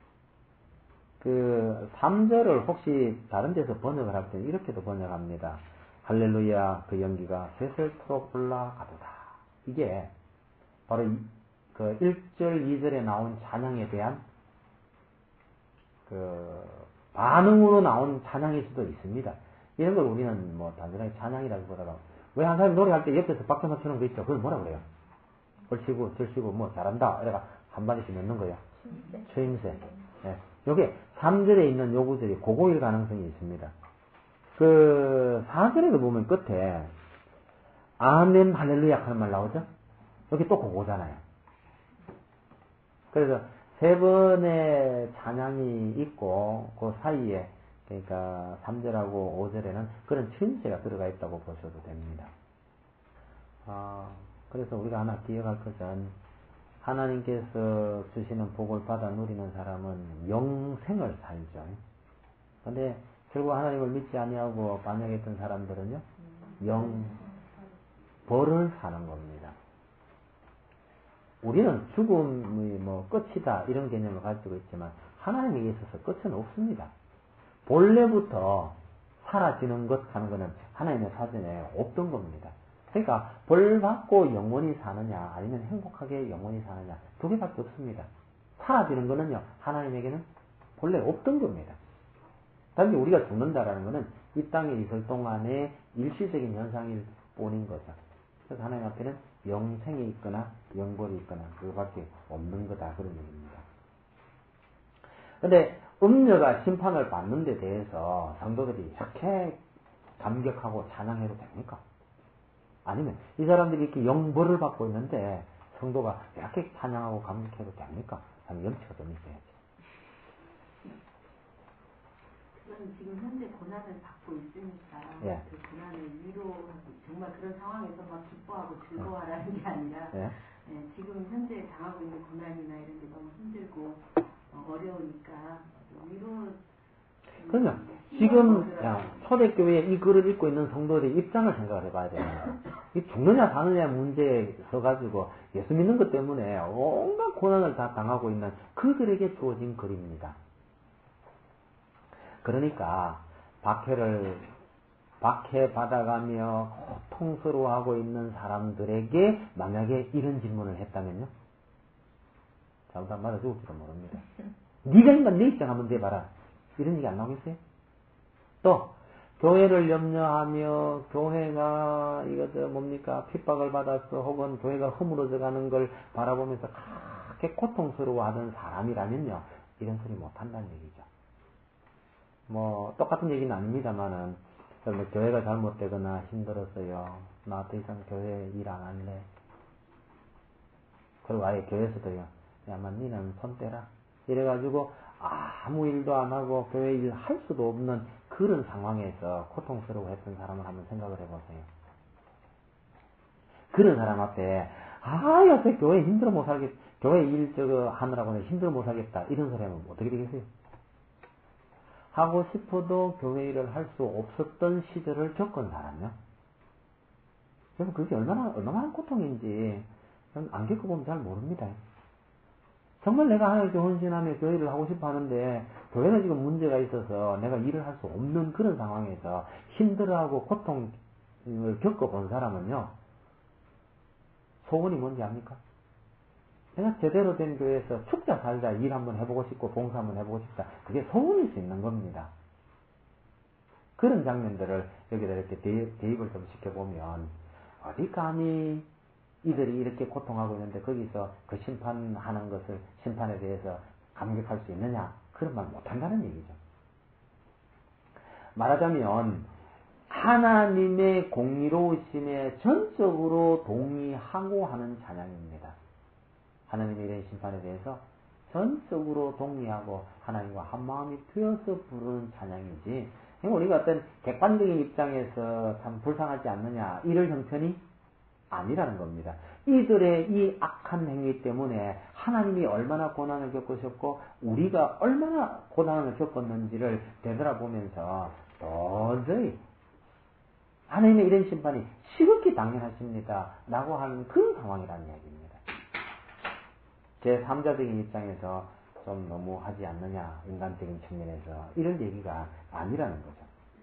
그, 삼 절을 혹시 다른 데서 번역을 할 때는 이렇게도 번역합니다. 할렐루야, 그 연기가 세세토록 올라가도다. 이게, 바로 이, 그 일 절, 이 절에 나온 찬양에 대한, 그, 반응으로 나온 찬양일 수도 있습니다. 이런 걸 우리는 뭐, 단순하게 찬양이라고 보다가, 왜 한 사람이 노래할 때 옆에서 박수 맞추는 거 있죠? 그걸 뭐라 그래요? 얼씨구, 절씨구, 뭐, 잘한다. 이래가 한마디씩 넣는 거예요. 추임새. 네. 요게 삼 절에 있는 요구들이 그거일 가능성이 있습니다. 그, 사 절에도 보면 끝에, 아멘, 할렐루야 하는 말 나오죠? 여기 또 그거잖아요. 그래서 세 번의 찬양이 있고, 그 사이에, 그러니까 삼 절하고 오 절에는 그런 추임새가 들어가 있다고 보셔도 됩니다. 아, 그래서 우리가 하나 기억할 것은 하나님께서 주시는 복을 받아 누리는 사람은 영생을 살죠. 근데 결국 하나님을 믿지 아니하고 반역했던 사람들은요, 영벌을 사는 겁니다. 우리는 죽음이 뭐 끝이다 이런 개념을 가지고 있지만 하나님에게 있어서 끝은 없습니다. 본래부터 사라지는 것 하는 것은 하나님의 사전에 없던 겁니다. 그러니까 벌 받고 영원히 사느냐 아니면 행복하게 영원히 사느냐 두 개밖에 없습니다. 사라지는 것은요 하나님에게는 본래 없던 겁니다. 단지 우리가 죽는다라는 것은 이 땅에 있을 동안의 일시적인 현상일 뿐인 거죠. 그래서 하나님 앞에는 영생이 있거나 영벌이 있거나 그거밖에 없는 거다 그런 얘기입니다. 근데 음녀가 심판을 받는 데 대해서 성도들이 이렇게 감격하고 찬양해도 됩니까? 아니면 이 사람들이 이렇게 영벌을 받고 있는데 성도가 이렇게 찬양하고 감격해도 됩니까? 아니 염치가 좀 있어야지. 그건 지금 현재 고난을 받고 있으니까 예. 그 고난을 위로하고 정말 그런 상황에서 막 기뻐하고 즐거워하라는 게 아니라 예. 예, 지금 현재 당하고 있는 고난이나 이런 게 너무 힘들고 어, 어려우니까 위로 그러면 지금 야, 초대교회에 이 글을 읽고 있는 성도들의 입장을 생각을 해봐야 돼요. 이 죽느냐 사느냐 문제에 서가지고 예수 믿는 것 때문에 온갖 고난을 다 당하고 있는 그들에게 주어진 글입니다. 그러니까 박해를 박해받아가며 고통스러워하고 있는 사람들에게 만약에 이런 질문을 했다면요? 잘못하면 맞아 죽을지도 모릅니다. 네가 인간 내 입장 한번 대봐라. 이런 얘기 안 나오겠어요? 또 교회를 염려하며 교회가 이거 저 뭡니까 핍박을 받았어 혹은 교회가 허물어져 가는 걸 바라보면서 그렇게 고통스러워하던 사람이라면요 이런 소리 못한다는 얘기죠. 뭐 똑같은 얘기는 아닙니다만은 뭐 교회가 잘못되거나 힘들었어요. 나 더 이상 교회 일 안 할래. 그리고 아예 교회에서도요. 야만 니는 손 떼라. 이래가지고 아무 일도 안 하고 교회 일 할 수도 없는 그런 상황에서 고통스러워했던 사람을 한번 생각을 해보세요. 그런 사람 앞에 아 요새 교회 힘들어 못 살겠 교회 일 저거 하느라고 힘들어 못 살겠다 이런 소리 하면 어떻게 되겠어요? 하고 싶어도 교회 일을 할 수 없었던 시절을 겪은 사람이요. 여러분 그게 얼마나 얼마나 고통인지 안 겪어보면 잘 모릅니다. 정말 내가 하나님께 헌신하며 교회를 하고 싶어 하는데 교회는 지금 문제가 있어서 내가 일을 할 수 없는 그런 상황에서 힘들어하고 고통을 겪어본 사람은요. 소원이 뭔지 압니까? 내가 제대로 된 교회에서 축자 살자 일 한번 해보고 싶고 봉사 한번 해보고 싶다. 그게 소원일 수 있는 겁니다. 그런 장면들을 여기다 이렇게 대입, 대입을 좀 시켜보면 어디 감히 이들이 이렇게 고통하고 있는데 거기서 그 심판하는 것을 심판에 대해서 감격할 수 있느냐? 그런 말 못한다는 얘기죠. 말하자면 하나님의 공의로우심에 전적으로 동의하고 하는 찬양입니다. 하나님의 이런 심판에 대해서 전적으로 동의하고 하나님과 한마음이 되어서 부르는 찬양이지 우리가 어떤 객관적인 입장에서 참 불쌍하지 않느냐 이럴 형편이 아니라는 겁니다. 이들의 이 악한 행위 때문에 하나님이 얼마나 고난을 겪으셨고 우리가 얼마나 고난을 겪었는지를 되돌아보면서 도저히 하나님의 이런 심판이 시극히 당연하십니다 라고 하는 그런 상황이라는 이야기입니다. 제삼자적인 입장에서 좀 너무 하지 않느냐 인간적인 측면에서 이런 얘기가 아니라는 거죠.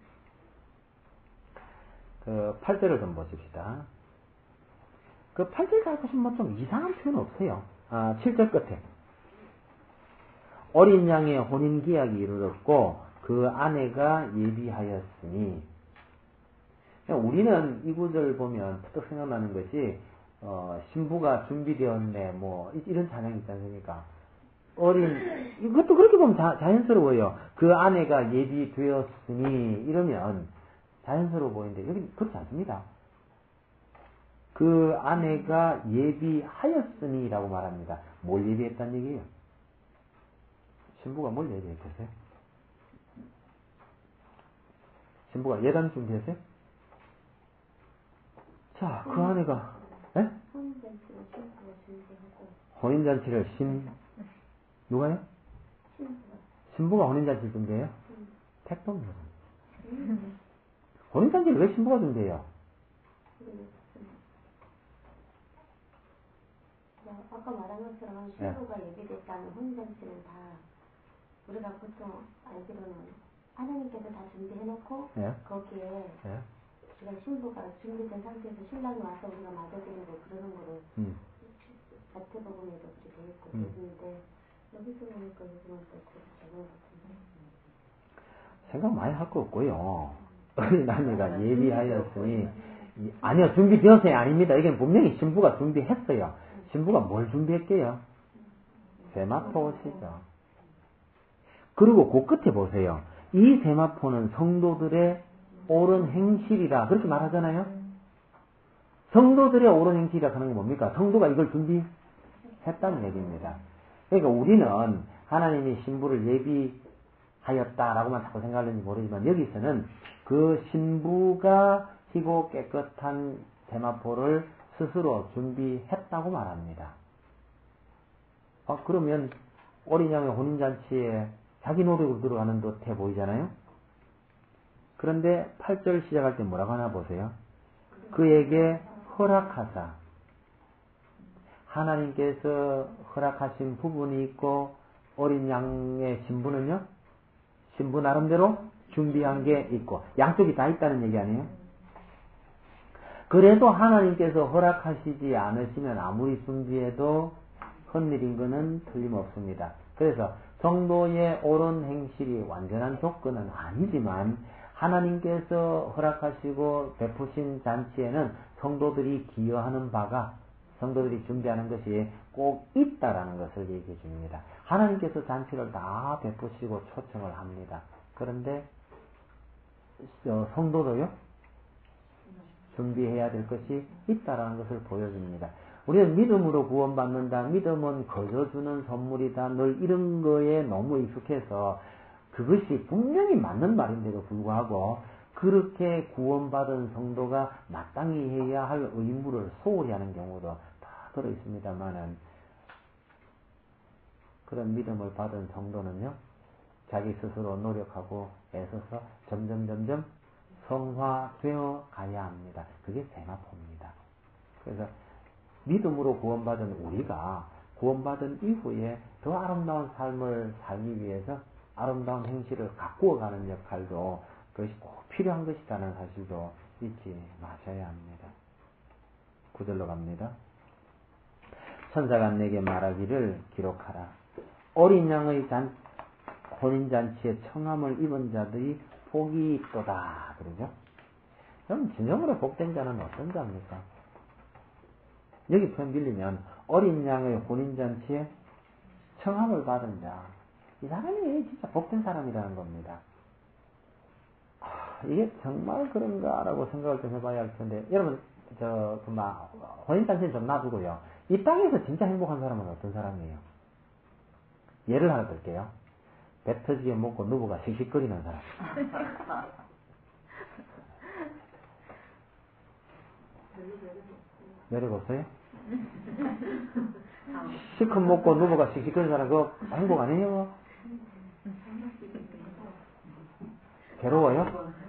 그 팔 절을 좀 보십시다. 그 팔 절 잘 보시면 뭐 좀 이상한 표현 없어요. 아, 칠 절 끝에 어린 양의 혼인기약이 이르렀고 그 아내가 예비하였으니 우리는 이 구절 보면 푸득 생각나는 것이 어, 신부가 준비되었네 뭐 이런 찬양이 있지 않습니까? 어린 이것도 그렇게 보면 자, 자연스러워요. 그 아내가 예비되었으니 이러면 자연스러워 보이는데 여기 그렇지 않습니다. 그 아내가 예비하였으니라고 말합니다. 뭘 예비했다는 얘기예요? 신부가 뭘 예비했겠어요? 신부가 예단 준비했어요? 자, 그 아내가 에? 혼인잔치를 신부가 준비하고 혼인잔치를 신 누가요? 신부가 신부가 혼인잔치를 준비해요? 음. 택도 없는 음. 혼인잔치를 왜 신부가 준비해요? 아까 말한 것처럼 신부가 네. 예비됐다는 혼인잔치는 다 우리가 보통 알기로는 하나님께서 다 준비해놓고 네. 거기에 네. 우리가 신부가 준비된 상태에서 신랑이 와서 우리가 맞아드리고 그러는 거를 음. 자태복음에도 그렇게 돼 있고 음. 그랬는데 여기서 보니까 요즘은 또 그렇게 되는 것 같은데 생각 많이 할 거 없고요. 어린 아내가 예비하였으니 아니요 준비되었어요 아닙니다. 이게 분명히 신부가 준비했어요. 신부가 뭘 준비했게요? 세마포시죠. 그리고 그 끝에 보세요. 이 세마포는 성도들의 옳은 행실이라 그렇게 말하잖아요. 성도들의 옳은 행실이라 하는 건 뭡니까? 성도가 이걸 준비했다는 얘기입니다. 그러니까 우리는 하나님이 신부를 예비하였다라고만 자꾸 생각하는지 모르지만 여기서는 그 신부가 희고 깨끗한 세마포를 스스로 준비했다고 말합니다. 아, 그러면 어린 양의 혼인잔치에 자기 노력으로 들어가는 듯해 보이잖아요? 그런데 팔 절 시작할 때 뭐라고 하나 보세요. 그에게 허락하사. 하나님께서 허락하신 부분이 있고 어린 양의 신부는요? 신부 나름대로 준비한 게 있고 양쪽이 다 있다는 얘기 아니에요? 그래도 하나님께서 허락하시지 않으시면 아무리 준비해도 헛일인 것은 틀림없습니다. 그래서 성도의 옳은 행실이 완전한 조건은 아니지만 하나님께서 허락하시고 베푸신 잔치에는 성도들이 기여하는 바가 성도들이 준비하는 것이 꼭 있다라는 것을 얘기해 줍니다. 하나님께서 잔치를 다 베푸시고 초청을 합니다. 그런데 성도도요 준비해야 될 것이 있다라는 것을 보여줍니다. 우리는 믿음으로 구원받는다. 믿음은 거저 주는 선물이다. 늘 이런 거에 너무 익숙해서 그것이 분명히 맞는 말인데도 불구하고 그렇게 구원받은 성도가 마땅히 해야 할 의무를 소홀히 하는 경우도 다 들어있습니다만은 그런 믿음을 받은 성도는요 자기 스스로 노력하고 애써서 점점 점점 성화되어 가야 합니다. 그게 세마포입니다. 그래서 믿음으로 구원받은 우리가 구원받은 이후에 더 아름다운 삶을 살기 위해서 아름다운 행실을 가꾸어가는 역할도 그것이 꼭 필요한 것이라는 사실도 잊지 마셔야 합니다. 구절로 갑니다. 천사가 내게 말하기를 기록하라. 어린 양의 잔, 혼인잔치에 청함을 입은 자들이 복이 있도다. 그러죠? 그럼 진정으로 복된 자는 어떤 자입니까? 여기 표현 빌리면 어린 양의 혼인잔치에 청함을 받은 자. 이 사람이 진짜 복된 사람이라는 겁니다. 아, 이게 정말 그런가라고 생각을 좀 해봐야 할 텐데 여러분 저 그 막 혼인잔치는 좀 놔두고요. 이 땅에서 진짜 행복한 사람은 어떤 사람이에요? 예를 하나 들게요. 배 터지게 먹고 누구가 씩씩거리는 사람. 매력 없어요? 시컷 먹고 누구가 씩씩거리는 사람 그거 행복 아니에요? 괴로워요?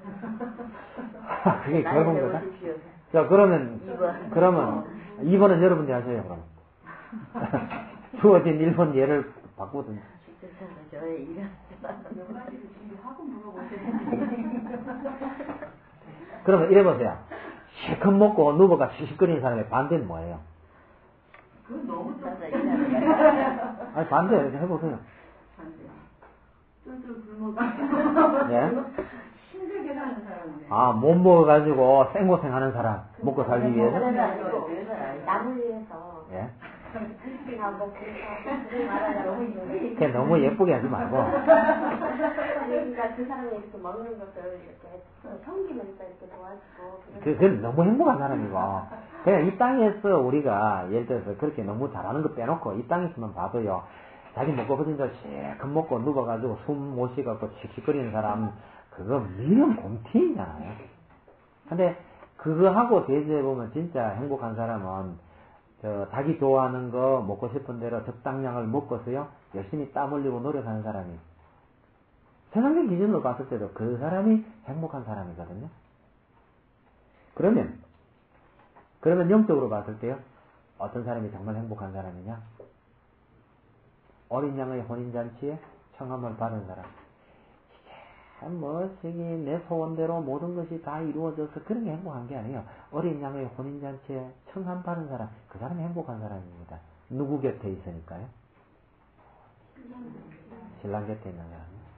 그게 괴로운 거다? 자, 그러면, 그러면, 이 번은 여러분들이 하세요, 그럼. 주어진 일 번 예를 바꾸든. 그러면 이래보세요. 실컷 먹고 누워가 시식거리는 사람의 반대는 뭐예요? 그건 너무 아니, 반대 해보세요. 쫄쫄 굶어가지고. 예? 힘들게 사는 사람이네. 아, 못 먹어가지고 생고생 하는 사람. 먹고 살기 위해서? 남을 위해서. 예? 다 먹고, 그게 말하자 너무 이쁘게. 그냥 너무 예쁘게 하지 말고. 그러니까 그 사람이 이렇게 먹는 것을 이렇게 섬기면서 이렇게 도와주고. 그건 너무 행복한 사람이고. 그냥 이 땅에서 우리가 예를 들어서 그렇게 너무 잘하는 거 빼놓고 이 땅에서만 봐도요. 자기 먹고 버틴다 실컷 먹고 누워가지고 숨 못 쉬갖고 씩씩거리는 사람 그거 미련 곰팅이잖아요. 근데 그거 하고 대조해보면 진짜 행복한 사람은 저 자기 좋아하는 거 먹고 싶은 대로 적당량을 먹고서요 열심히 땀 흘리고 노력하는 사람이 세상적 기준으로 봤을 때도 그 사람이 행복한 사람이거든요. 그러면 그러면 영적으로 봤을 때요 어떤 사람이 정말 행복한 사람이냐? 어린 양의 혼인잔치에 청함을 받은 사람. 이게 뭐저기 내 소원대로 모든 것이 다 이루어져서 그런 게 행복한 게 아니에요. 어린 양의 혼인잔치에 청함 받은 사람, 그 사람이 행복한 사람입니다. 누구 곁에 있으니까요? 신랑 곁에 있는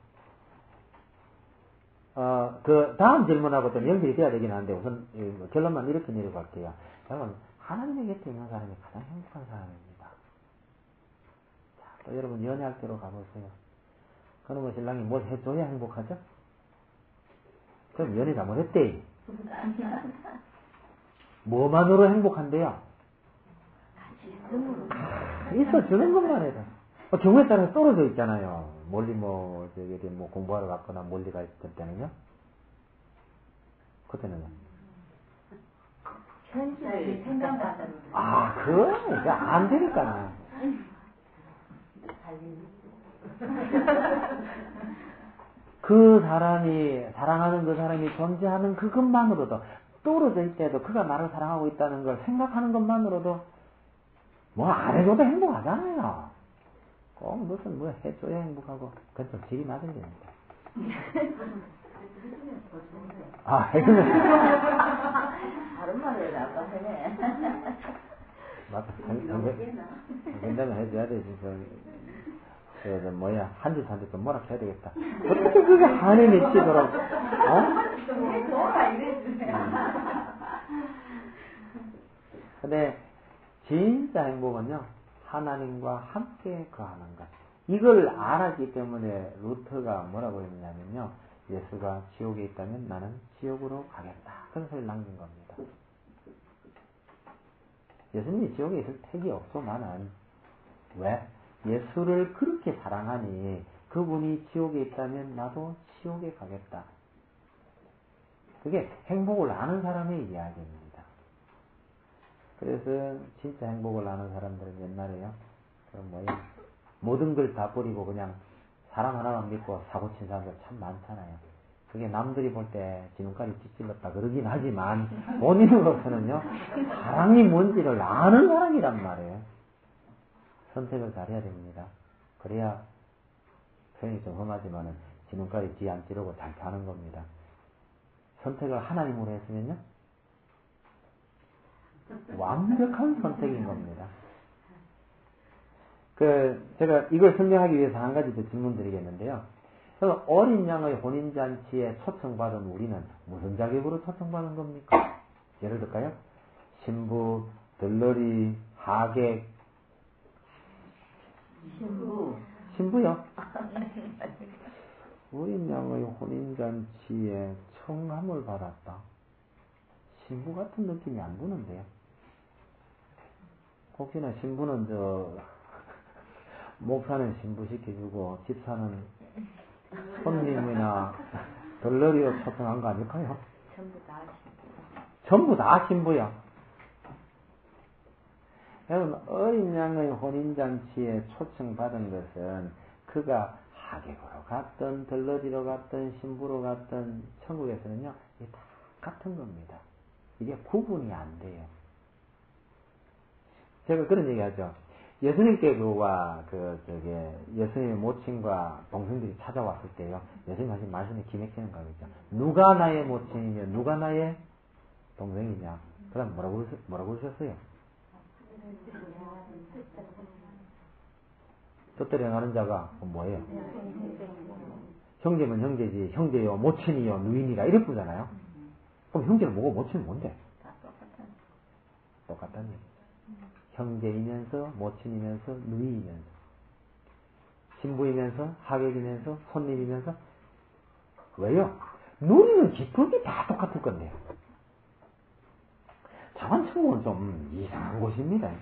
사람. 어, 그 다음 질문하고 좀 연결이 돼야 되긴 하는데 우선 결론만 이렇게 내려갈게요. 여러분 하나님의 곁에 있는 사람이 가장 행복한 사람입니다. 또 여러분 연애할 때로 가보세요. 그러면 신랑이 뭘 해줘야 행복하죠? 그럼 연애 잘못했대. 뭐만으로 행복한데요? 있어주는 것만 해도. 경우에 따라서 떨어져 있잖아요. 멀리 뭐, 저기, 뭐, 공부하러 갔거나 멀리 가 있을 때는요. 그때는요. 현실을 생각하는. 아, 그거, 이제 안 되니까. 그 사람이, 사랑하는 그 사람이 존재하는 그것만으로도, 떨어져 있대도 그가 나를 사랑하고 있다는 걸 생각하는 것만으로도, 뭐 안 해줘도 행복하잖아요. 꼭 무슨 뭐 해줘야 행복하고, 그건 좀 질이 맞을 겁니다. 아, 해주면. 다른 말을 아까 해네. 맞아. 굉장히 해줘야 되지. 저, 저, 저, 뭐야. 한 줄 한 줄 좀 뭐라 해야 되겠다. 어떻게 그게 한에 미치도록, 어? 근데, 진짜 행복은요, 하나님과 함께 거하는 것. 이걸 알았기 때문에 루터가 뭐라고 했냐면요, 예수가 지옥에 있다면 나는 지옥으로 가겠다. 그런 소리를 남긴 겁니다. 예수님이 지옥에 있을 택이 없소만은, 왜? 예수를 그렇게 사랑하니 그분이 지옥에 있다면 나도 지옥에 가겠다. 그게 행복을 아는 사람의 이야기입니다. 그래서 진짜 행복을 아는 사람들은 옛날에요, 그럼 뭐예요? 모든 걸 다 버리고 그냥 사람 하나만 믿고 사고 친 사람들 참 많잖아요. 그게 남들이 볼 때 지눈깔이 찌질렀다 그러긴 하지만 본인으로서는요, 사랑이 뭔지를 아는 사람이란 말이에요. 선택을 잘해야 됩니다. 그래야 표현이 좀 험하지만은 지눈깔이 지 안 찌르고 잘 가는 겁니다. 선택을 하나님으로 했으면요, 완벽한 선택인 겁니다. 그, 제가 이걸 설명하기 위해서 한 가지 더 질문 드리겠는데요. 그래서 어린 양의 혼인잔치에 초청받은 우리는 무슨 자격으로 초청받은 겁니까? 예를 들까요? 신부, 들러리, 하객. 신부. 신부요? 어린 양의 혼인잔치에 청함을 받았다. 신부 같은 느낌이 안 드는데요. 혹시나 신부는 저 목사는 신부 시켜주고 집사는 손님이나 덜러리로 초청한 거 아닐까요? 전부 다 신부. 전부 다 신부야. 여러분, 어린 양의 혼인잔치에 초청받은 것은 그가 하객으로 갔든 덜러리로 갔든 신부로 갔든 천국에서는요, 이게 다 같은 겁니다. 이게 구분이 안 돼요. 제가 그런 얘기 하죠. 예수님께 그와 그 저기 예수님의 모친과 동생들이 찾아왔을 때요, 예수님 하신 말씀이 기맥히는 거죠. 누가 나의 모친이며 누가 나의 동생이냐. 그럼 뭐라고 뭐라고 그러셨어요? 뜻대로 행하는 자가 뭐예요? 형제면 형제지, 형제요, 모친이요, 누인이라 이래 부르잖아요. 그럼 형제는 뭐고 모친은 뭔데? 똑같다는 얘기죠. 형제이면서 모친이면서 누이이면서 신부이면서 하객이면서 손님이면서. 왜요? 누리는 기쁨이 다 똑같을 건데요. 자만천국은 좀 이상한 곳입니다.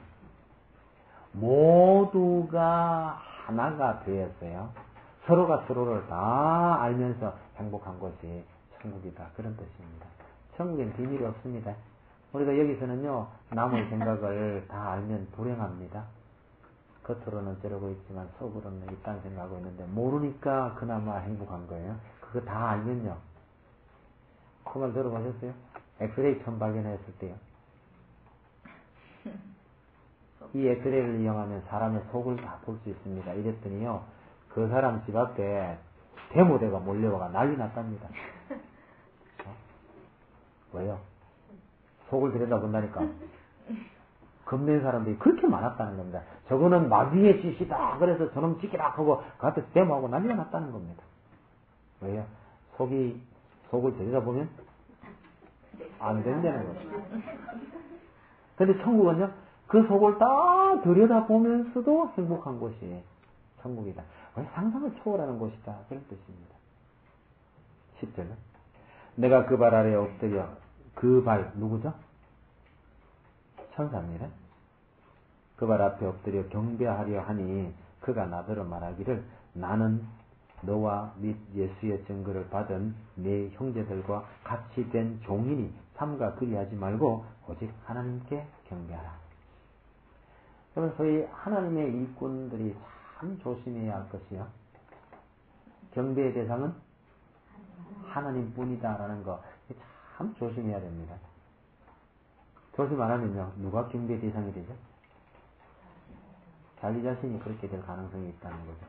모두가 하나가 되었어요. 서로가 서로를 다 알면서 행복한 곳이 천국이다. 그런 뜻입니다. 천국엔 비밀이 없습니다. 우리가 여기서는요, 남의 생각을 다 알면 불행합니다. 겉으로는 저러고 있지만 속으로는 있다는 생각하고 있는데 모르니까 그나마 행복한 거예요. 그거 다 알면요. 그 말 들어보셨어요? 엑스레이 처음 발견했을 때요. 이 엑스레이를 이용하면 사람의 속을 다 볼 수 있습니다. 이랬더니요, 그 사람 집 앞에 데모대가 몰려와가 난리 났답니다. 어? 왜요? 속을 들여다본다니까. 겁낸 사람들이 그렇게 많았다는 겁니다. 저거는 마귀의 짓이다. 그래서 저놈 지키라 하고 그 앞에서 데모하고 난리가 났다는 겁니다. 왜요? 속이, 속을 들여다보면 안 된다는 거죠. 근데 천국은요, 그 속을 다 들여다보면서도 행복한 곳이 천국이다. 왜 상상을 초월하는 곳이다. 그런 뜻입니다. 십 절은 내가 그 발 아래에 엎드려 그 발, 누구죠? 천사입니다. 그 발 앞에 엎드려 경배하려 하니 그가 나더러 말하기를 나는 너와 및 예수의 증거를 받은 네 형제들과 같이 된 종이니 삼가 그리하지 말고 오직 하나님께 경배하라. 그러면 소위 하나님의 일꾼들이 참 조심해야 할 것이요. 경배의 대상은 하나님뿐이다라는 거 참 조심해야 됩니다. 조심 안 하면요. 누가 경배의 대상이 되죠? 자기 자신이 그렇게 될 가능성이 있다는 거죠.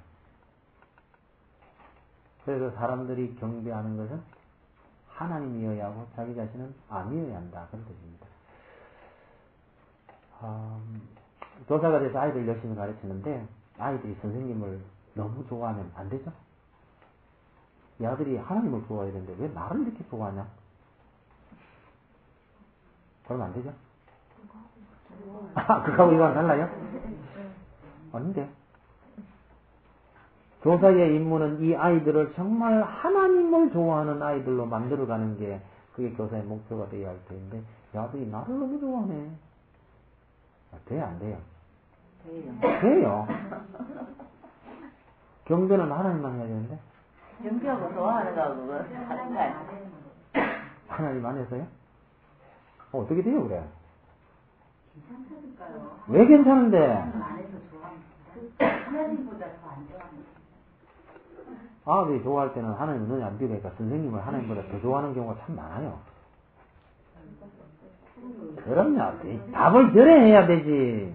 그래서 사람들이 경배하는 것은 하나님이어야 하고 자기 자신은 아니어야 한다. 그런 뜻입니다. 음, 교사가 돼서 아이들 열심히 가르치는데 아이들이 선생님을 너무 좋아하면 안 되죠? 이 아들이 하나님을 좋아해야 되는데 왜 나를 이렇게 좋아하냐? 그러면 안 되죠? 아, 그거하고 이거랑 달라요? 아닌데. 교사의 임무는 이 아이들을 정말 하나님을 좋아하는 아이들로 만들어가는 게 그게 교사의 목표가 되어야 할 텐데 이 아들이 나를 너무 좋아하네. 아, 돼요? 안 돼요? 돼요. 돼요. 경배는 하나님만 해야 되는데 경배하고 좋아하는 거하고 그거 다른 거 아니야? 하나님 안에서요? 어, 어떻게 돼요 그래? 괜찮다니까요. 왜 괜찮은데? 하나님 안에서 좋아합니다. 하나님보다 더 안 좋아합니다. 아들이 좋아할 때는 하나님 눈이 안 비니까 선생님을 하나님보다 더 좋아하는 경우가 참 많아요. 그럼요. 답을 들어야 해야 되지.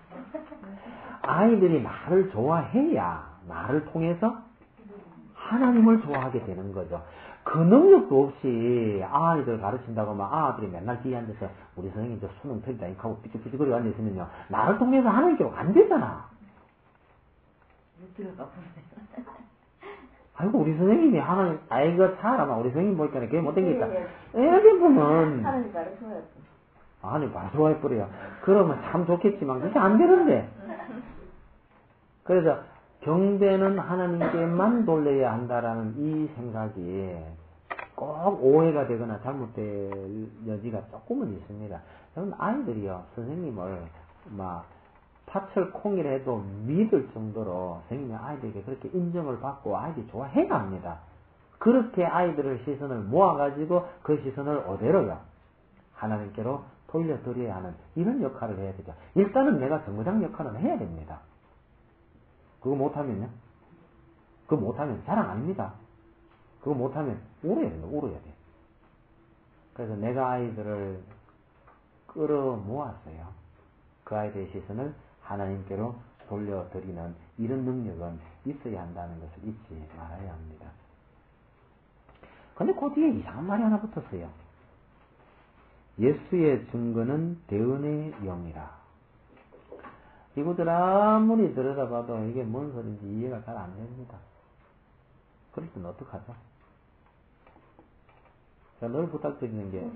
아이들이 나를 좋아해야 나를 통해서 하나님을 좋아하게 되는 거죠. 그 능력도 없이 아이들 가르친다고 하면 아들이 맨날 뒤에 앉아서 우리 선생님 저 수능 틀리다 하고 삐죽삐죽거리고 앉아있으면요. 나를 통해서 하나님께로 안 되잖아. 아이고 우리 선생님이 하나님 아이고 사람아 우리 선생님 보니까 그게 못되겠다. 이렇게 보면 하나님 가르쳐야지. 하나님 바로 좋아해버려요. 그러면 참 좋겠지만 그게 안 되는데. 그래서 경배는 하나님께만 돌려야 한다라는 이 생각이 꼭 오해가 되거나 잘못될 여지가 조금은 있습니다. 저는 아이들이요 선생님을 막 파철 콩이라도 믿을 정도로 선생님이 아이들에게 그렇게 인정을 받고 아이들이 좋아해야 합니다. 그렇게 아이들의 시선을 모아가지고 그 시선을 그대로요 하나님께로 돌려드려야 하는 이런 역할을 해야 되죠. 일단은 내가 정거장 역할은 해야 됩니다. 그거 못하면요? 그거 못하면 자랑 아닙니다. 그거 못하면 울어야 됩니다. 울어야 돼. 그래서 내가 아이들을 끌어 모았어요. 그 아이들의 시선을 하나님께로 돌려드리는 이런 능력은 있어야 한다는 것을 잊지 말아야 합니다. 근데 그 뒤에 이상한 말이 하나 붙었어요. 예수의 증거는 대언의 영이라. 이것들 아무리 들여다봐도 이게 뭔 소리인지 이해가 잘 안 됩니다. 그럴 땐 어떡하죠? 제가 늘 부탁드리는 게,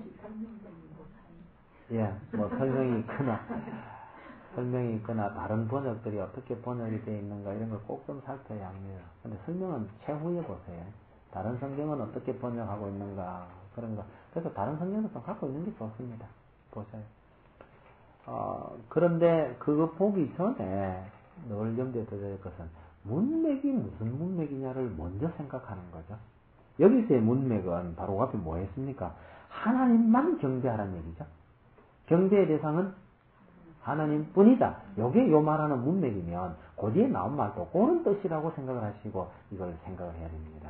예, 뭐 설명이 있거나, 설명이 있거나, 다른 번역들이 어떻게 번역이 되어 있는가 이런 걸 꼭 좀 살펴야 합니다. 근데 설명은 최후에 보세요. 다른 성경은 어떻게 번역하고 있는가, 그런 거. 그래서 다른 성경을 좀 갖고 있는 게 좋습니다. 보세요. 어, 그런데 그거 보기 전에 늘 염두에 둬야 될 것은 문맥이 무슨 문맥이냐를 먼저 생각하는 거죠. 여기서의 문맥은 바로 그 앞에 뭐 했습니까? 하나님만 경배하라는 얘기죠. 경배의 대상은 하나님뿐이다. 요게 요 말하는 문맥이면 그 뒤에 나온 말도 그런 뜻이라고 생각을 하시고 이걸 생각을 해야 됩니다.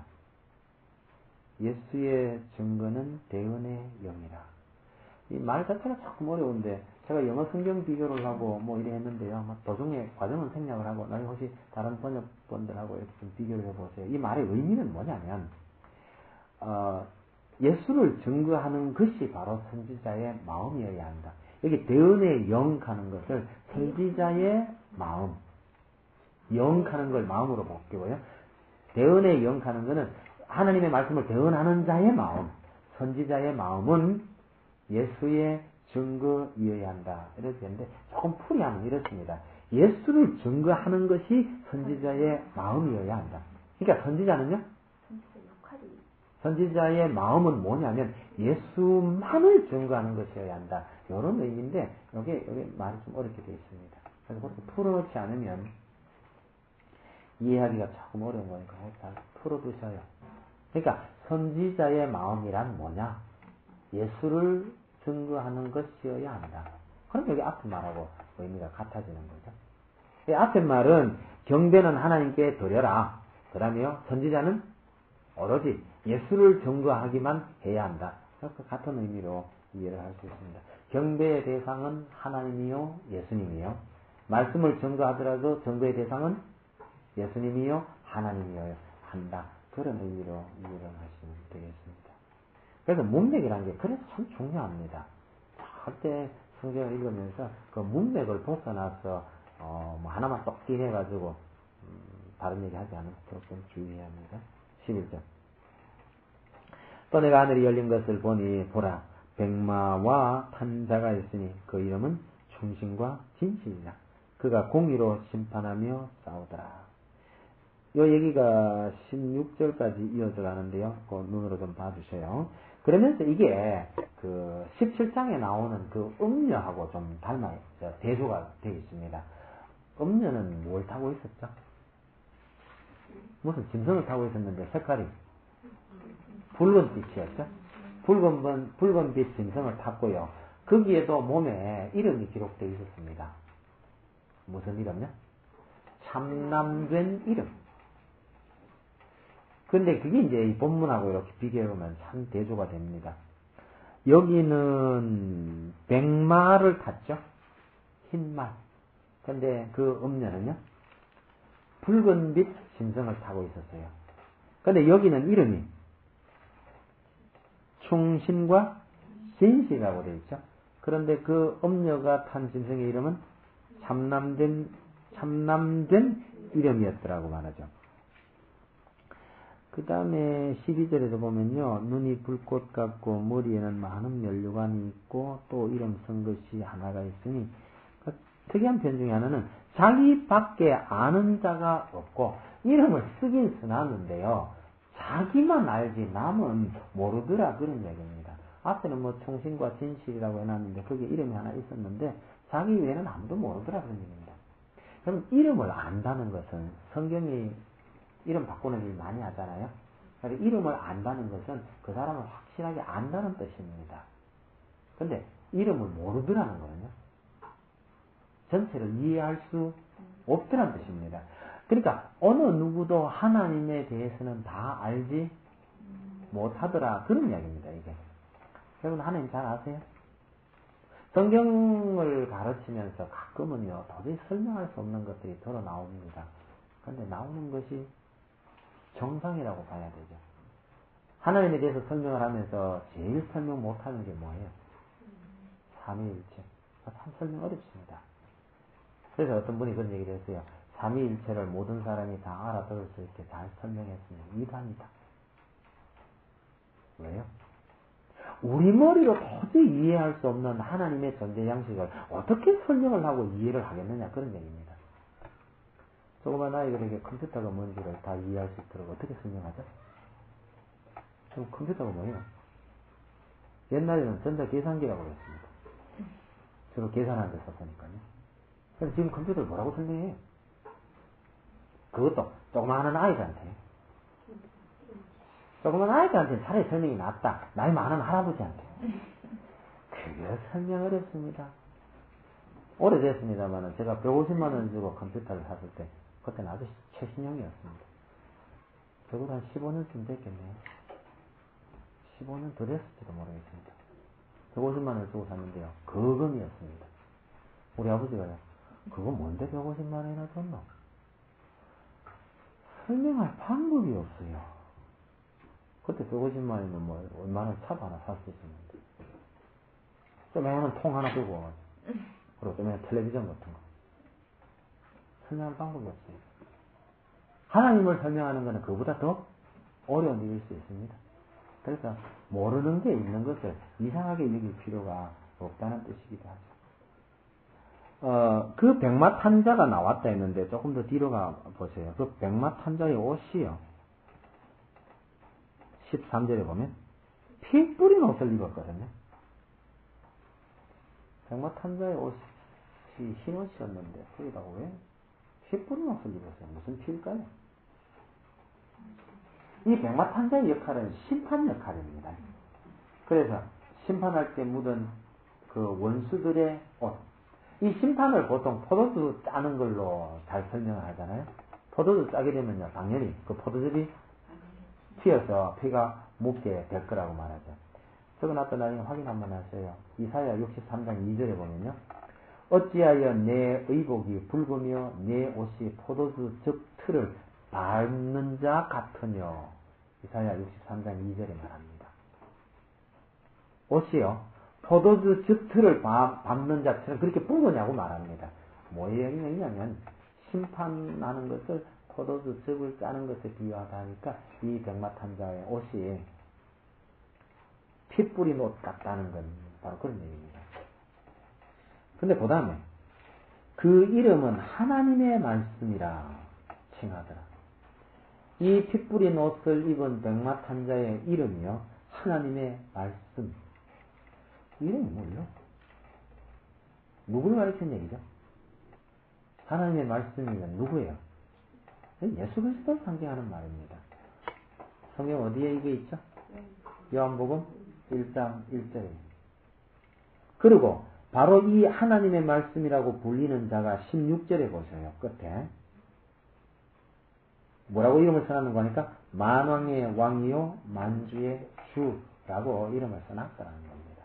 예수의 증거는 대언의 영이라. 이 말 자체가 조금 어려운데 제가 영어 성경 비교를 하고 뭐 이래 했는데요. 도중에 과정은 생략을 하고 나중에 혹시 다른 번역본들하고 이렇게 좀 비교를 해보세요. 이 말의 의미는 뭐냐면 어, 예수를 증거하는 것이 바로 선지자의 마음이어야 한다. 여기 대언의 영 하는 것을 선지자의 마음, 영 하는 걸 마음으로 볼게요. 대언의 영 하는 것은 하나님의 말씀을 대언하는 자의 마음, 선지자의 마음은 예수의 증거이어야 한다. 이렇게 되는데 조금 풀이하면 이렇습니다. 예수를 증거하는 것이 선지자의 마음이어야 한다. 그러니까 선지자는요? 선지자의 마음은 뭐냐면 예수만을 증거하는 것이어야 한다. 이런 의미인데, 여기, 여기 말이 좀 어렵게 되어 있습니다. 그래서 그렇게 풀어놓지 않으면 이해하기가 조금 어려운 거니까 잘 풀어두셔요. 그러니까 선지자의 마음이란 뭐냐? 예수를 증거하는 것이어야 한다. 그럼 여기 앞에 말하고 의미가 같아지는 거죠. 이 앞에 말은 경배는 하나님께 드려라. 그 다음에요, 선지자는 오로지 예수를 증거하기만 해야 한다. 그 같은 의미로 이해를 할 수 있습니다. 경배의 대상은 하나님이요, 예수님이요. 말씀을 증거하더라도 증거의 대상은 예수님이요, 하나님이요 한다. 그런 의미로 이해를 하시면 되겠습니다. 그래서 문맥이라는 게 그래서 참 중요합니다. 절대 성경을 읽으면서 그 문맥을 벗어나서 어, 뭐 하나만 쏙 띠해가지고 음, 다른 얘기 하지 않도록 좀 주의해야 합니다. 십일 절. 또 내가 하늘이 열린 것을 보니 보라 백마와 탄자가 있으니 그 이름은 충신과 진실이라. 그가 공의로 심판하며 싸우더라. 이 얘기가 십육 절까지 이어져 가는데요. 그 눈으로 좀 봐주세요. 그러면서 이게 그 십칠 장에 나오는 그 음녀하고 좀 닮아 대조가 되어 있습니다. 음녀는 뭘 타고 있었죠? 무슨 짐승을 타고 있었는데 색깔이 붉은 빛이었죠? 붉은, 붉은 빛 짐승을 탔고요. 거기에도 몸에 이름이 기록되어 있었습니다. 무슨 이름요? 참남된 이름. 근데 그게 이제 이 본문하고 이렇게 비교해보면 참 대조가 됩니다. 여기는 백마를 탔죠? 흰말. 근데 그 음녀는요? 붉은빛 짐승을 타고 있었어요. 근데 여기는 이름이 충신과 진실이라고 되어 있죠? 그런데 그 음녀가 탄 짐승의 이름은 참남된, 참남된 이름이었더라고 말하죠. 그 다음에 십이 절에도 보면요. 눈이 불꽃 같고 머리에는 많은 면류관이 있고 또 이름 쓴 것이 하나가 있으니 그 특이한 편 중에 하나는 자기밖에 아는 자가 없고 이름을 쓰긴 써놨는데요. 자기만 알지 남은 모르더라 그런 얘기입니다. 앞에는 뭐 충신과 진실이라고 해놨는데 거기에 이름이 하나 있었는데 자기 외에는 아무도 모르더라 그런 얘기입니다. 그럼 이름을 안다는 것은 성경이 이름 바꾸는 일 많이 하잖아요. 그러니까 이름을 안다는 것은 그 사람을 확실하게 안다는 뜻입니다. 근데 이름을 모르더라는 거는요. 전체를 이해할 수 없더라는 뜻입니다. 그러니까 어느 누구도 하나님에 대해서는 다 알지 못하더라 그런 이야기입니다. 이게. 여러분 하나님 잘 아세요? 성경을 가르치면서 가끔은요 도저히 설명할 수 없는 것들이 들어 나옵니다. 그런데 나오는 것이 정상이라고 봐야 되죠. 하나님에 대해서 설명을 하면서 제일 설명 못하는 게 뭐예요? 삼위일체. 참 설명 어렵습니다. 그래서 어떤 분이 그런 얘기를 했어요. 삼위일체를 모든 사람이 다 알아들을 수 있게 잘 설명했으면 이단이다. 왜요? 우리 머리로 도저히 이해할 수 없는 하나님의 존재 양식을 어떻게 설명을 하고 이해를 하겠느냐 그런 얘기입니다. 조그만 아이들에게 컴퓨터가 뭔지를 다 이해할 수 있도록 어떻게 설명하죠? 그럼 컴퓨터가 뭐예요? 옛날에는 전자계산기라고 그랬습니다. 주로 계산하는 데 썼으니까요. 그래서 지금 컴퓨터를 뭐라고 설명해요? 그것도 조그마한 아이들한테. 조그만 아이들한테는 차라리 설명이 낫다. 나이 많은 할아버지한테. 그게 설명 어렵습니다. 오래됐습니다만 제가 백오십만 원 주고 컴퓨터를 샀을 때 그때는 아주 최신형이었습니다. 적어도 한 십오 년쯤 됐겠네요. 십오 년 더 됐을지도 모르겠습니다. 백오십만 원을 주고 샀는데요. 거금이었습니다. 우리 아버지가요. 그거 뭔데 백오십만 원이나 줬노? 설명할 방법이 없어요. 그때 백오십만 원이면 뭐 웬만한 차도 하나 살 수 있었는데. 조그마한 통 하나 두고 그리고 조그마한 텔레비전 같은 거. 설명할 방법이 없어요. 하나님을 설명하는 것은 그보다 더 어려운 일일 수 있습니다. 그래서 모르는 게 있는 것을 이상하게 여길 필요가 없다는 뜻이기도 하죠. 어, 그 백마탄자가 나왔다 했는데 조금 더 뒤로 가 보세요. 그 백마탄자의 옷이요. 십삼 절에 보면 피 뿌린 옷을 입었거든요. 백마탄자의 옷이 흰 옷이었는데 거기다가 왜 피 뿌린 옷을 입었어요? 무슨 피일까요? 이 백마탄자의 역할은 심판 역할입니다. 그래서 심판할 때 묻은 그 원수들의 옷. 이 심판을 보통 포도주 짜는 걸로 잘 설명을 하잖아요. 포도주 짜게 되면요, 당연히 그 포도즙이 튀어서 피가 묻게 될 거라고 말하죠. 적어놨던 나중에 확인 한번 하세요. 이사야 육십삼 장 이 절에 보면요. 어찌하여 내 의복이 붉으며 내 옷이 포도주 즙 틀을 밟는 자 같으뇨. 이사야 육십삼 장 이 절에 말합니다. 옷이요, 포도주 즙 틀을 밟는 자처럼 그렇게 붉으냐고 말합니다. 뭐의 의미냐면 심판하는 것을 포도주 즙을 짜는 것에 비유하다 하니까 이 백마탄자의 옷이 피 뿌린 옷 같다는 건 바로 그런 얘기입니다. 근데 그 다음에 그 이름은 하나님의 말씀이라 칭하더라. 이 피 뿌린 옷을 입은 백마탄자의 이름이요, 하나님의 말씀. 이름이 뭐예요? 누구를 가르치는 얘기죠? 하나님의 말씀이면 누구예요? 예수 그리스도를 상징하는 말입니다. 성경 어디에 이게 있죠? 요한복음 일 장 일 절에. 그리고 바로 이 하나님의 말씀이라고 불리는 자가 십육 절에 보세요. 끝에. 뭐라고 이름을 써놨는 거니까? 만왕의 왕이요 만주의 주라고 이름을 써놨다는 겁니다.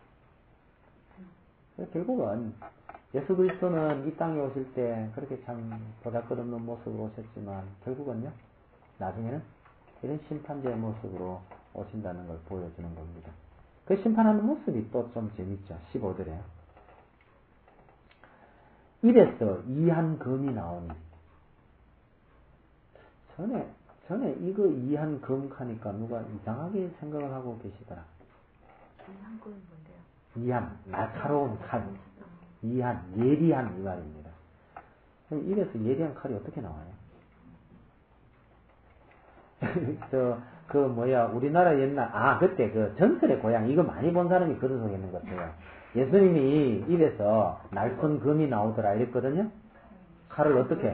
결국은 예수 그리스도는 이 땅에 오실 때 그렇게 참 보잘것없는 모습으로 오셨지만 결국은요, 나중에는 이런 심판자의 모습으로 오신다는 걸 보여주는 겁니다. 그 심판하는 모습이 또 좀 재밌죠. 십오 절에 입에서 이한 검이 나오니. 전에 전에 이거 이한 검 하니까 누가 이상하게 생각을 하고 계시더라. 이한 검이 뭔데요? 이한, 날카로운 칼. 이한, 예리한 이 말입니다. 입에서 예리한 칼이 어떻게 나와요? 저, 그 뭐야, 우리나라 옛날, 아, 그때 그 전설의 고향, 이거 많이 본 사람이 그런 속에 있는 것 같아요. 예수님이 입에서 날큰 검이 나오더라 이랬거든요. 칼을 어떻게?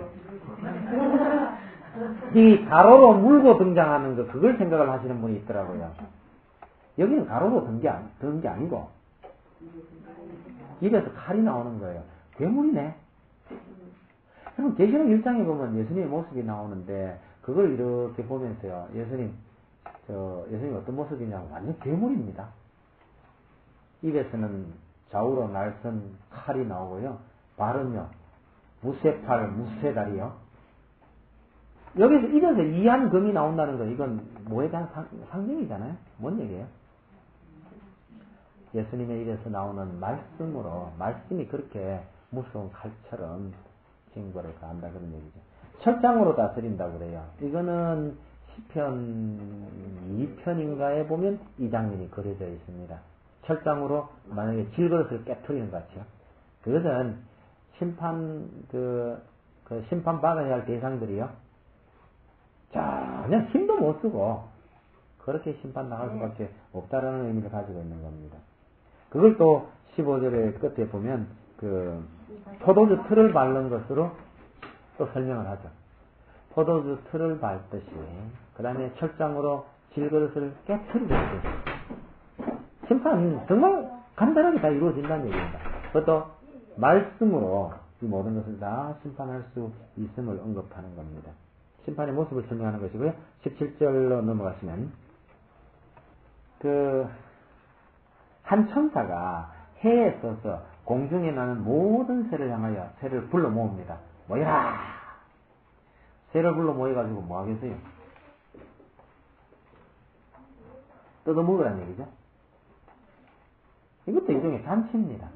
이 가로로 물고 등장하는 거, 그걸 생각을 하시는 분이 있더라고요. 여기는 가로로 든 게, 든 게 아니고, 입에서 칼이 나오는 거예요. 괴물이네. 그럼 계시록 일 장에 보면 예수님의 모습이 나오는데, 그걸 이렇게 보면서요, 예수님, 저, 예수님 어떤 모습이냐고, 완전 괴물입니다. 입에서는 좌우로 날선 칼이 나오고요, 발은요, 무쇠팔, 무쇠다리요. 여기서 입에서 이한 검이 나온다는 건, 이건 뭐에 대한 상, 상징이잖아요? 뭔 얘기예요? 예수님의 입에서 나오는 말씀으로, 말씀이 그렇게 무서운 칼처럼 징벌을 가한다 그런 얘기죠. 철장으로 다스린다고 그래요. 이거는 시편 이 편인가에 보면 이 장면이 그려져 있습니다. 철장으로 만약에 질그릇을 깨트리는 것 같아요. 그것은 심판, 그, 그 심판 받아야 할 대상들이요, 전혀 힘도 못 쓰고 그렇게 심판 나갈 수밖에 없다라는 의미를 가지고 있는 겁니다. 그걸 또 십오 절의 끝에 보면 그 포도주 틀을 밟는 것으로 또 설명을 하죠. 포도주 틀을 밟듯이, 그 다음에 철장으로 질그릇을 깨트리듯이 심판 정말 간단하게 다 이루어진다는 얘기입니다. 그것도 말씀으로 이 모든 것을 다 심판할 수 있음을 언급하는 겁니다. 심판의 모습을 설명하는 것이고요. 십칠 절로 넘어가시면 그 한 천사가 해에 서서 공중에 나는 모든 새를 향하여 새를 불러 모읍니다. 모여라! 새를 불러 모여가지고 뭐 하겠어요? 뜯어먹으라는 얘기죠. 이것도 일종의 잔치입니다.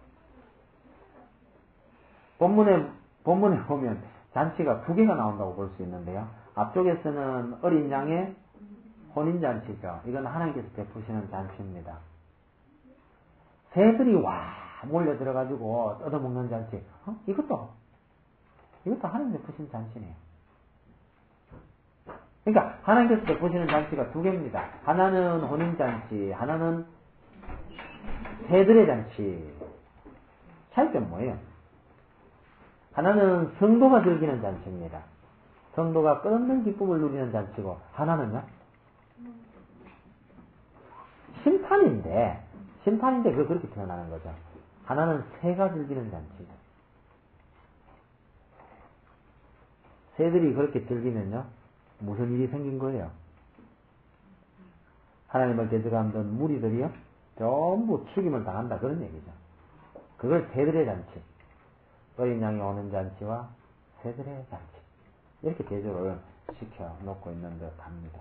본문에, 본문에 보면 잔치가 두 개가 나온다고 볼 수 있는데요. 앞쪽에서는 어린 양의 혼인잔치죠. 이건 하나님께서 베푸시는 잔치입니다. 새들이 와 몰려 들어가지고 뜯어먹는 잔치. 어? 이것도 이것도 하나님 베푸신 잔치네요. 그러니까 하나님께서 베푸시는 잔치가 두 개입니다. 하나는 혼인잔치, 하나는 새들의 잔치. 차이점은 뭐예요? 하나는 성도가 즐기는 잔치입니다. 성도가 끝없는 기쁨을 누리는 잔치고, 하나는요? 심판인데, 심판인데 그거 그렇게 표현하는 거죠. 하나는 새가 즐기는 잔치죠. 새들이 그렇게 즐기면요, 무슨 일이 생긴 거예요? 하나님을 대적하던 무리들이요, 전부 죽임을 당한다, 그런 얘기죠. 그걸 새들의 잔치, 어린 양이 오는 잔치와 새들의 잔치, 이렇게 대조를 시켜 놓고 있는 듯 합니다.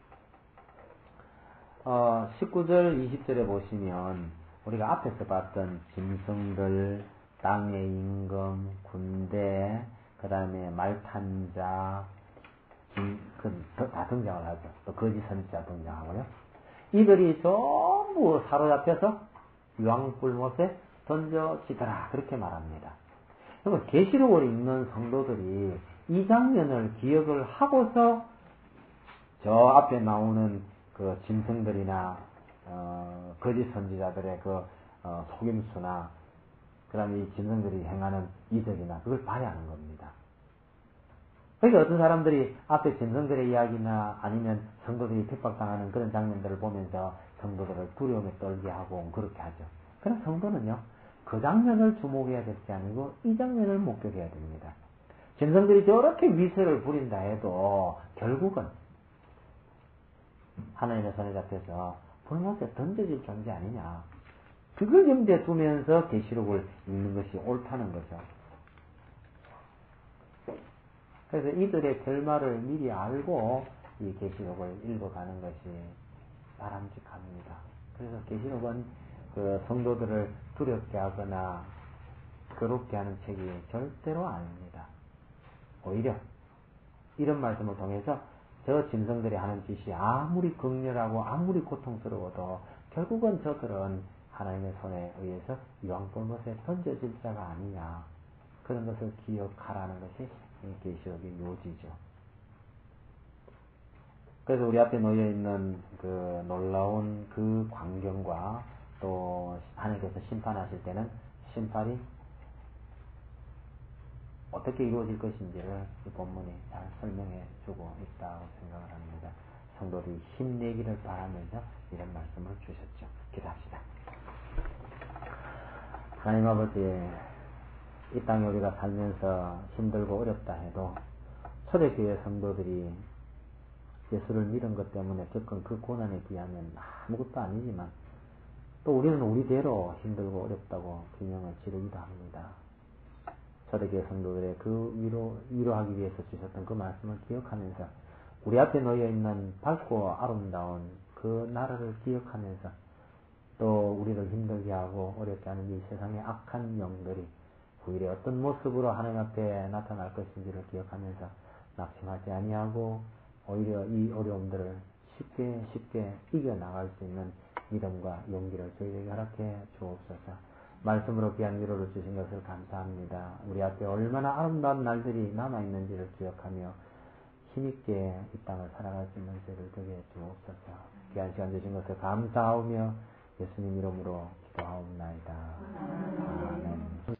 어, 십구 절, 이십 절에 보시면, 우리가 앞에서 봤던 짐승들, 땅의 임금, 군대, 그 다음에 말탄자, 그, 다 등장을 하죠. 또 거짓 선지자 등장하고요. 이들이 전부 사로잡혀서 유황불못에 던져지더라, 그렇게 말합니다. 그러면 계시록을 읽는 성도들이 이 장면을 기억을 하고서 저 앞에 나오는 그 짐승들이나 어, 거짓 선지자들의 그 어, 속임수나 그 다음에 이 짐승들이 행하는 이적이나 그걸 봐야 하는 겁니다. 그러니까 어떤 사람들이 앞에 짐승들의 이야기나 아니면 성도들이 핍박당하는 그런 장면들을 보면서 성도들을 두려움에 떨게 하고 그렇게 하죠. 그러나 성도는요, 그 장면을 주목해야 될 게 아니고 이 장면을 목격해야 됩니다. 짐승들이 저렇게 위세를 부린다 해도 결국은 하나님의 손에 잡혀서 불못에 던져질 존재 아니냐. 그걸 염두에 두면서 계시록을 읽는 것이 옳다는 거죠. 그래서 이들의 결말을 미리 알고 이 계시록을 읽어가는 것이 바람직합니다. 그래서 계시록은 그 성도들을 두렵게 하거나 괴롭게 하는 책이 절대로 아닙니다. 오히려 이런 말씀을 통해서 저 짐승들이 하는 짓이 아무리 극렬하고 아무리 고통스러워도 결국은 저들은 하나님의 손에 의해서 유황불못에 던져질 자가 아니냐, 그런 것을 기억하라는 것이 이 계시록의 요지죠. 그래서 우리 앞에 놓여 있는 그 놀라운 그 광경과 또 하나님께서 심판하실 때는 심판이 어떻게 이루어질 것인지를 이 본문이 잘 설명해 주고 있다고 생각을 합니다. 성도들이 힘내기를 바라면서 이런 말씀을 주셨죠. 기도합시다. 하나님 아버지, 이 땅에 우리가 살면서 힘들고 어렵다 해도 초대교회 성도들이 예수를 믿은 것 때문에 겪은 그 고난에 비하면 아무것도 아니지만 또 우리는 우리대로 힘들고 어렵다고 비명을 지르기도 합니다. 초대교회 성도들의 그 위로, 위로하기 위해서 주셨던 그 말씀을 기억하면서 우리 앞에 놓여 있는 밝고 아름다운 그 나라를 기억하면서 또 우리를 힘들게 하고 어렵게 하는 이 세상의 악한 영들이 후일에 어떤 모습으로 하나님 앞에 나타날 것인지를 기억하면서 낙심하지 아니하고 오히려 이 어려움들을 쉽게 쉽게 이겨나갈 수 있는 믿음과 용기를 저희에게 허락해 주옵소서. 말씀으로 귀한 위로를 주신 것을 감사합니다. 우리 앞에 얼마나 아름다운 날들이 남아있는지를 기억하며 힘있게 이 땅을 살아갈 수 있는 저희를 되게 해 주옵소서. 귀한 시간 주신 것을 감사하며 예수님 이름으로 기도하옵나이다. 아멘.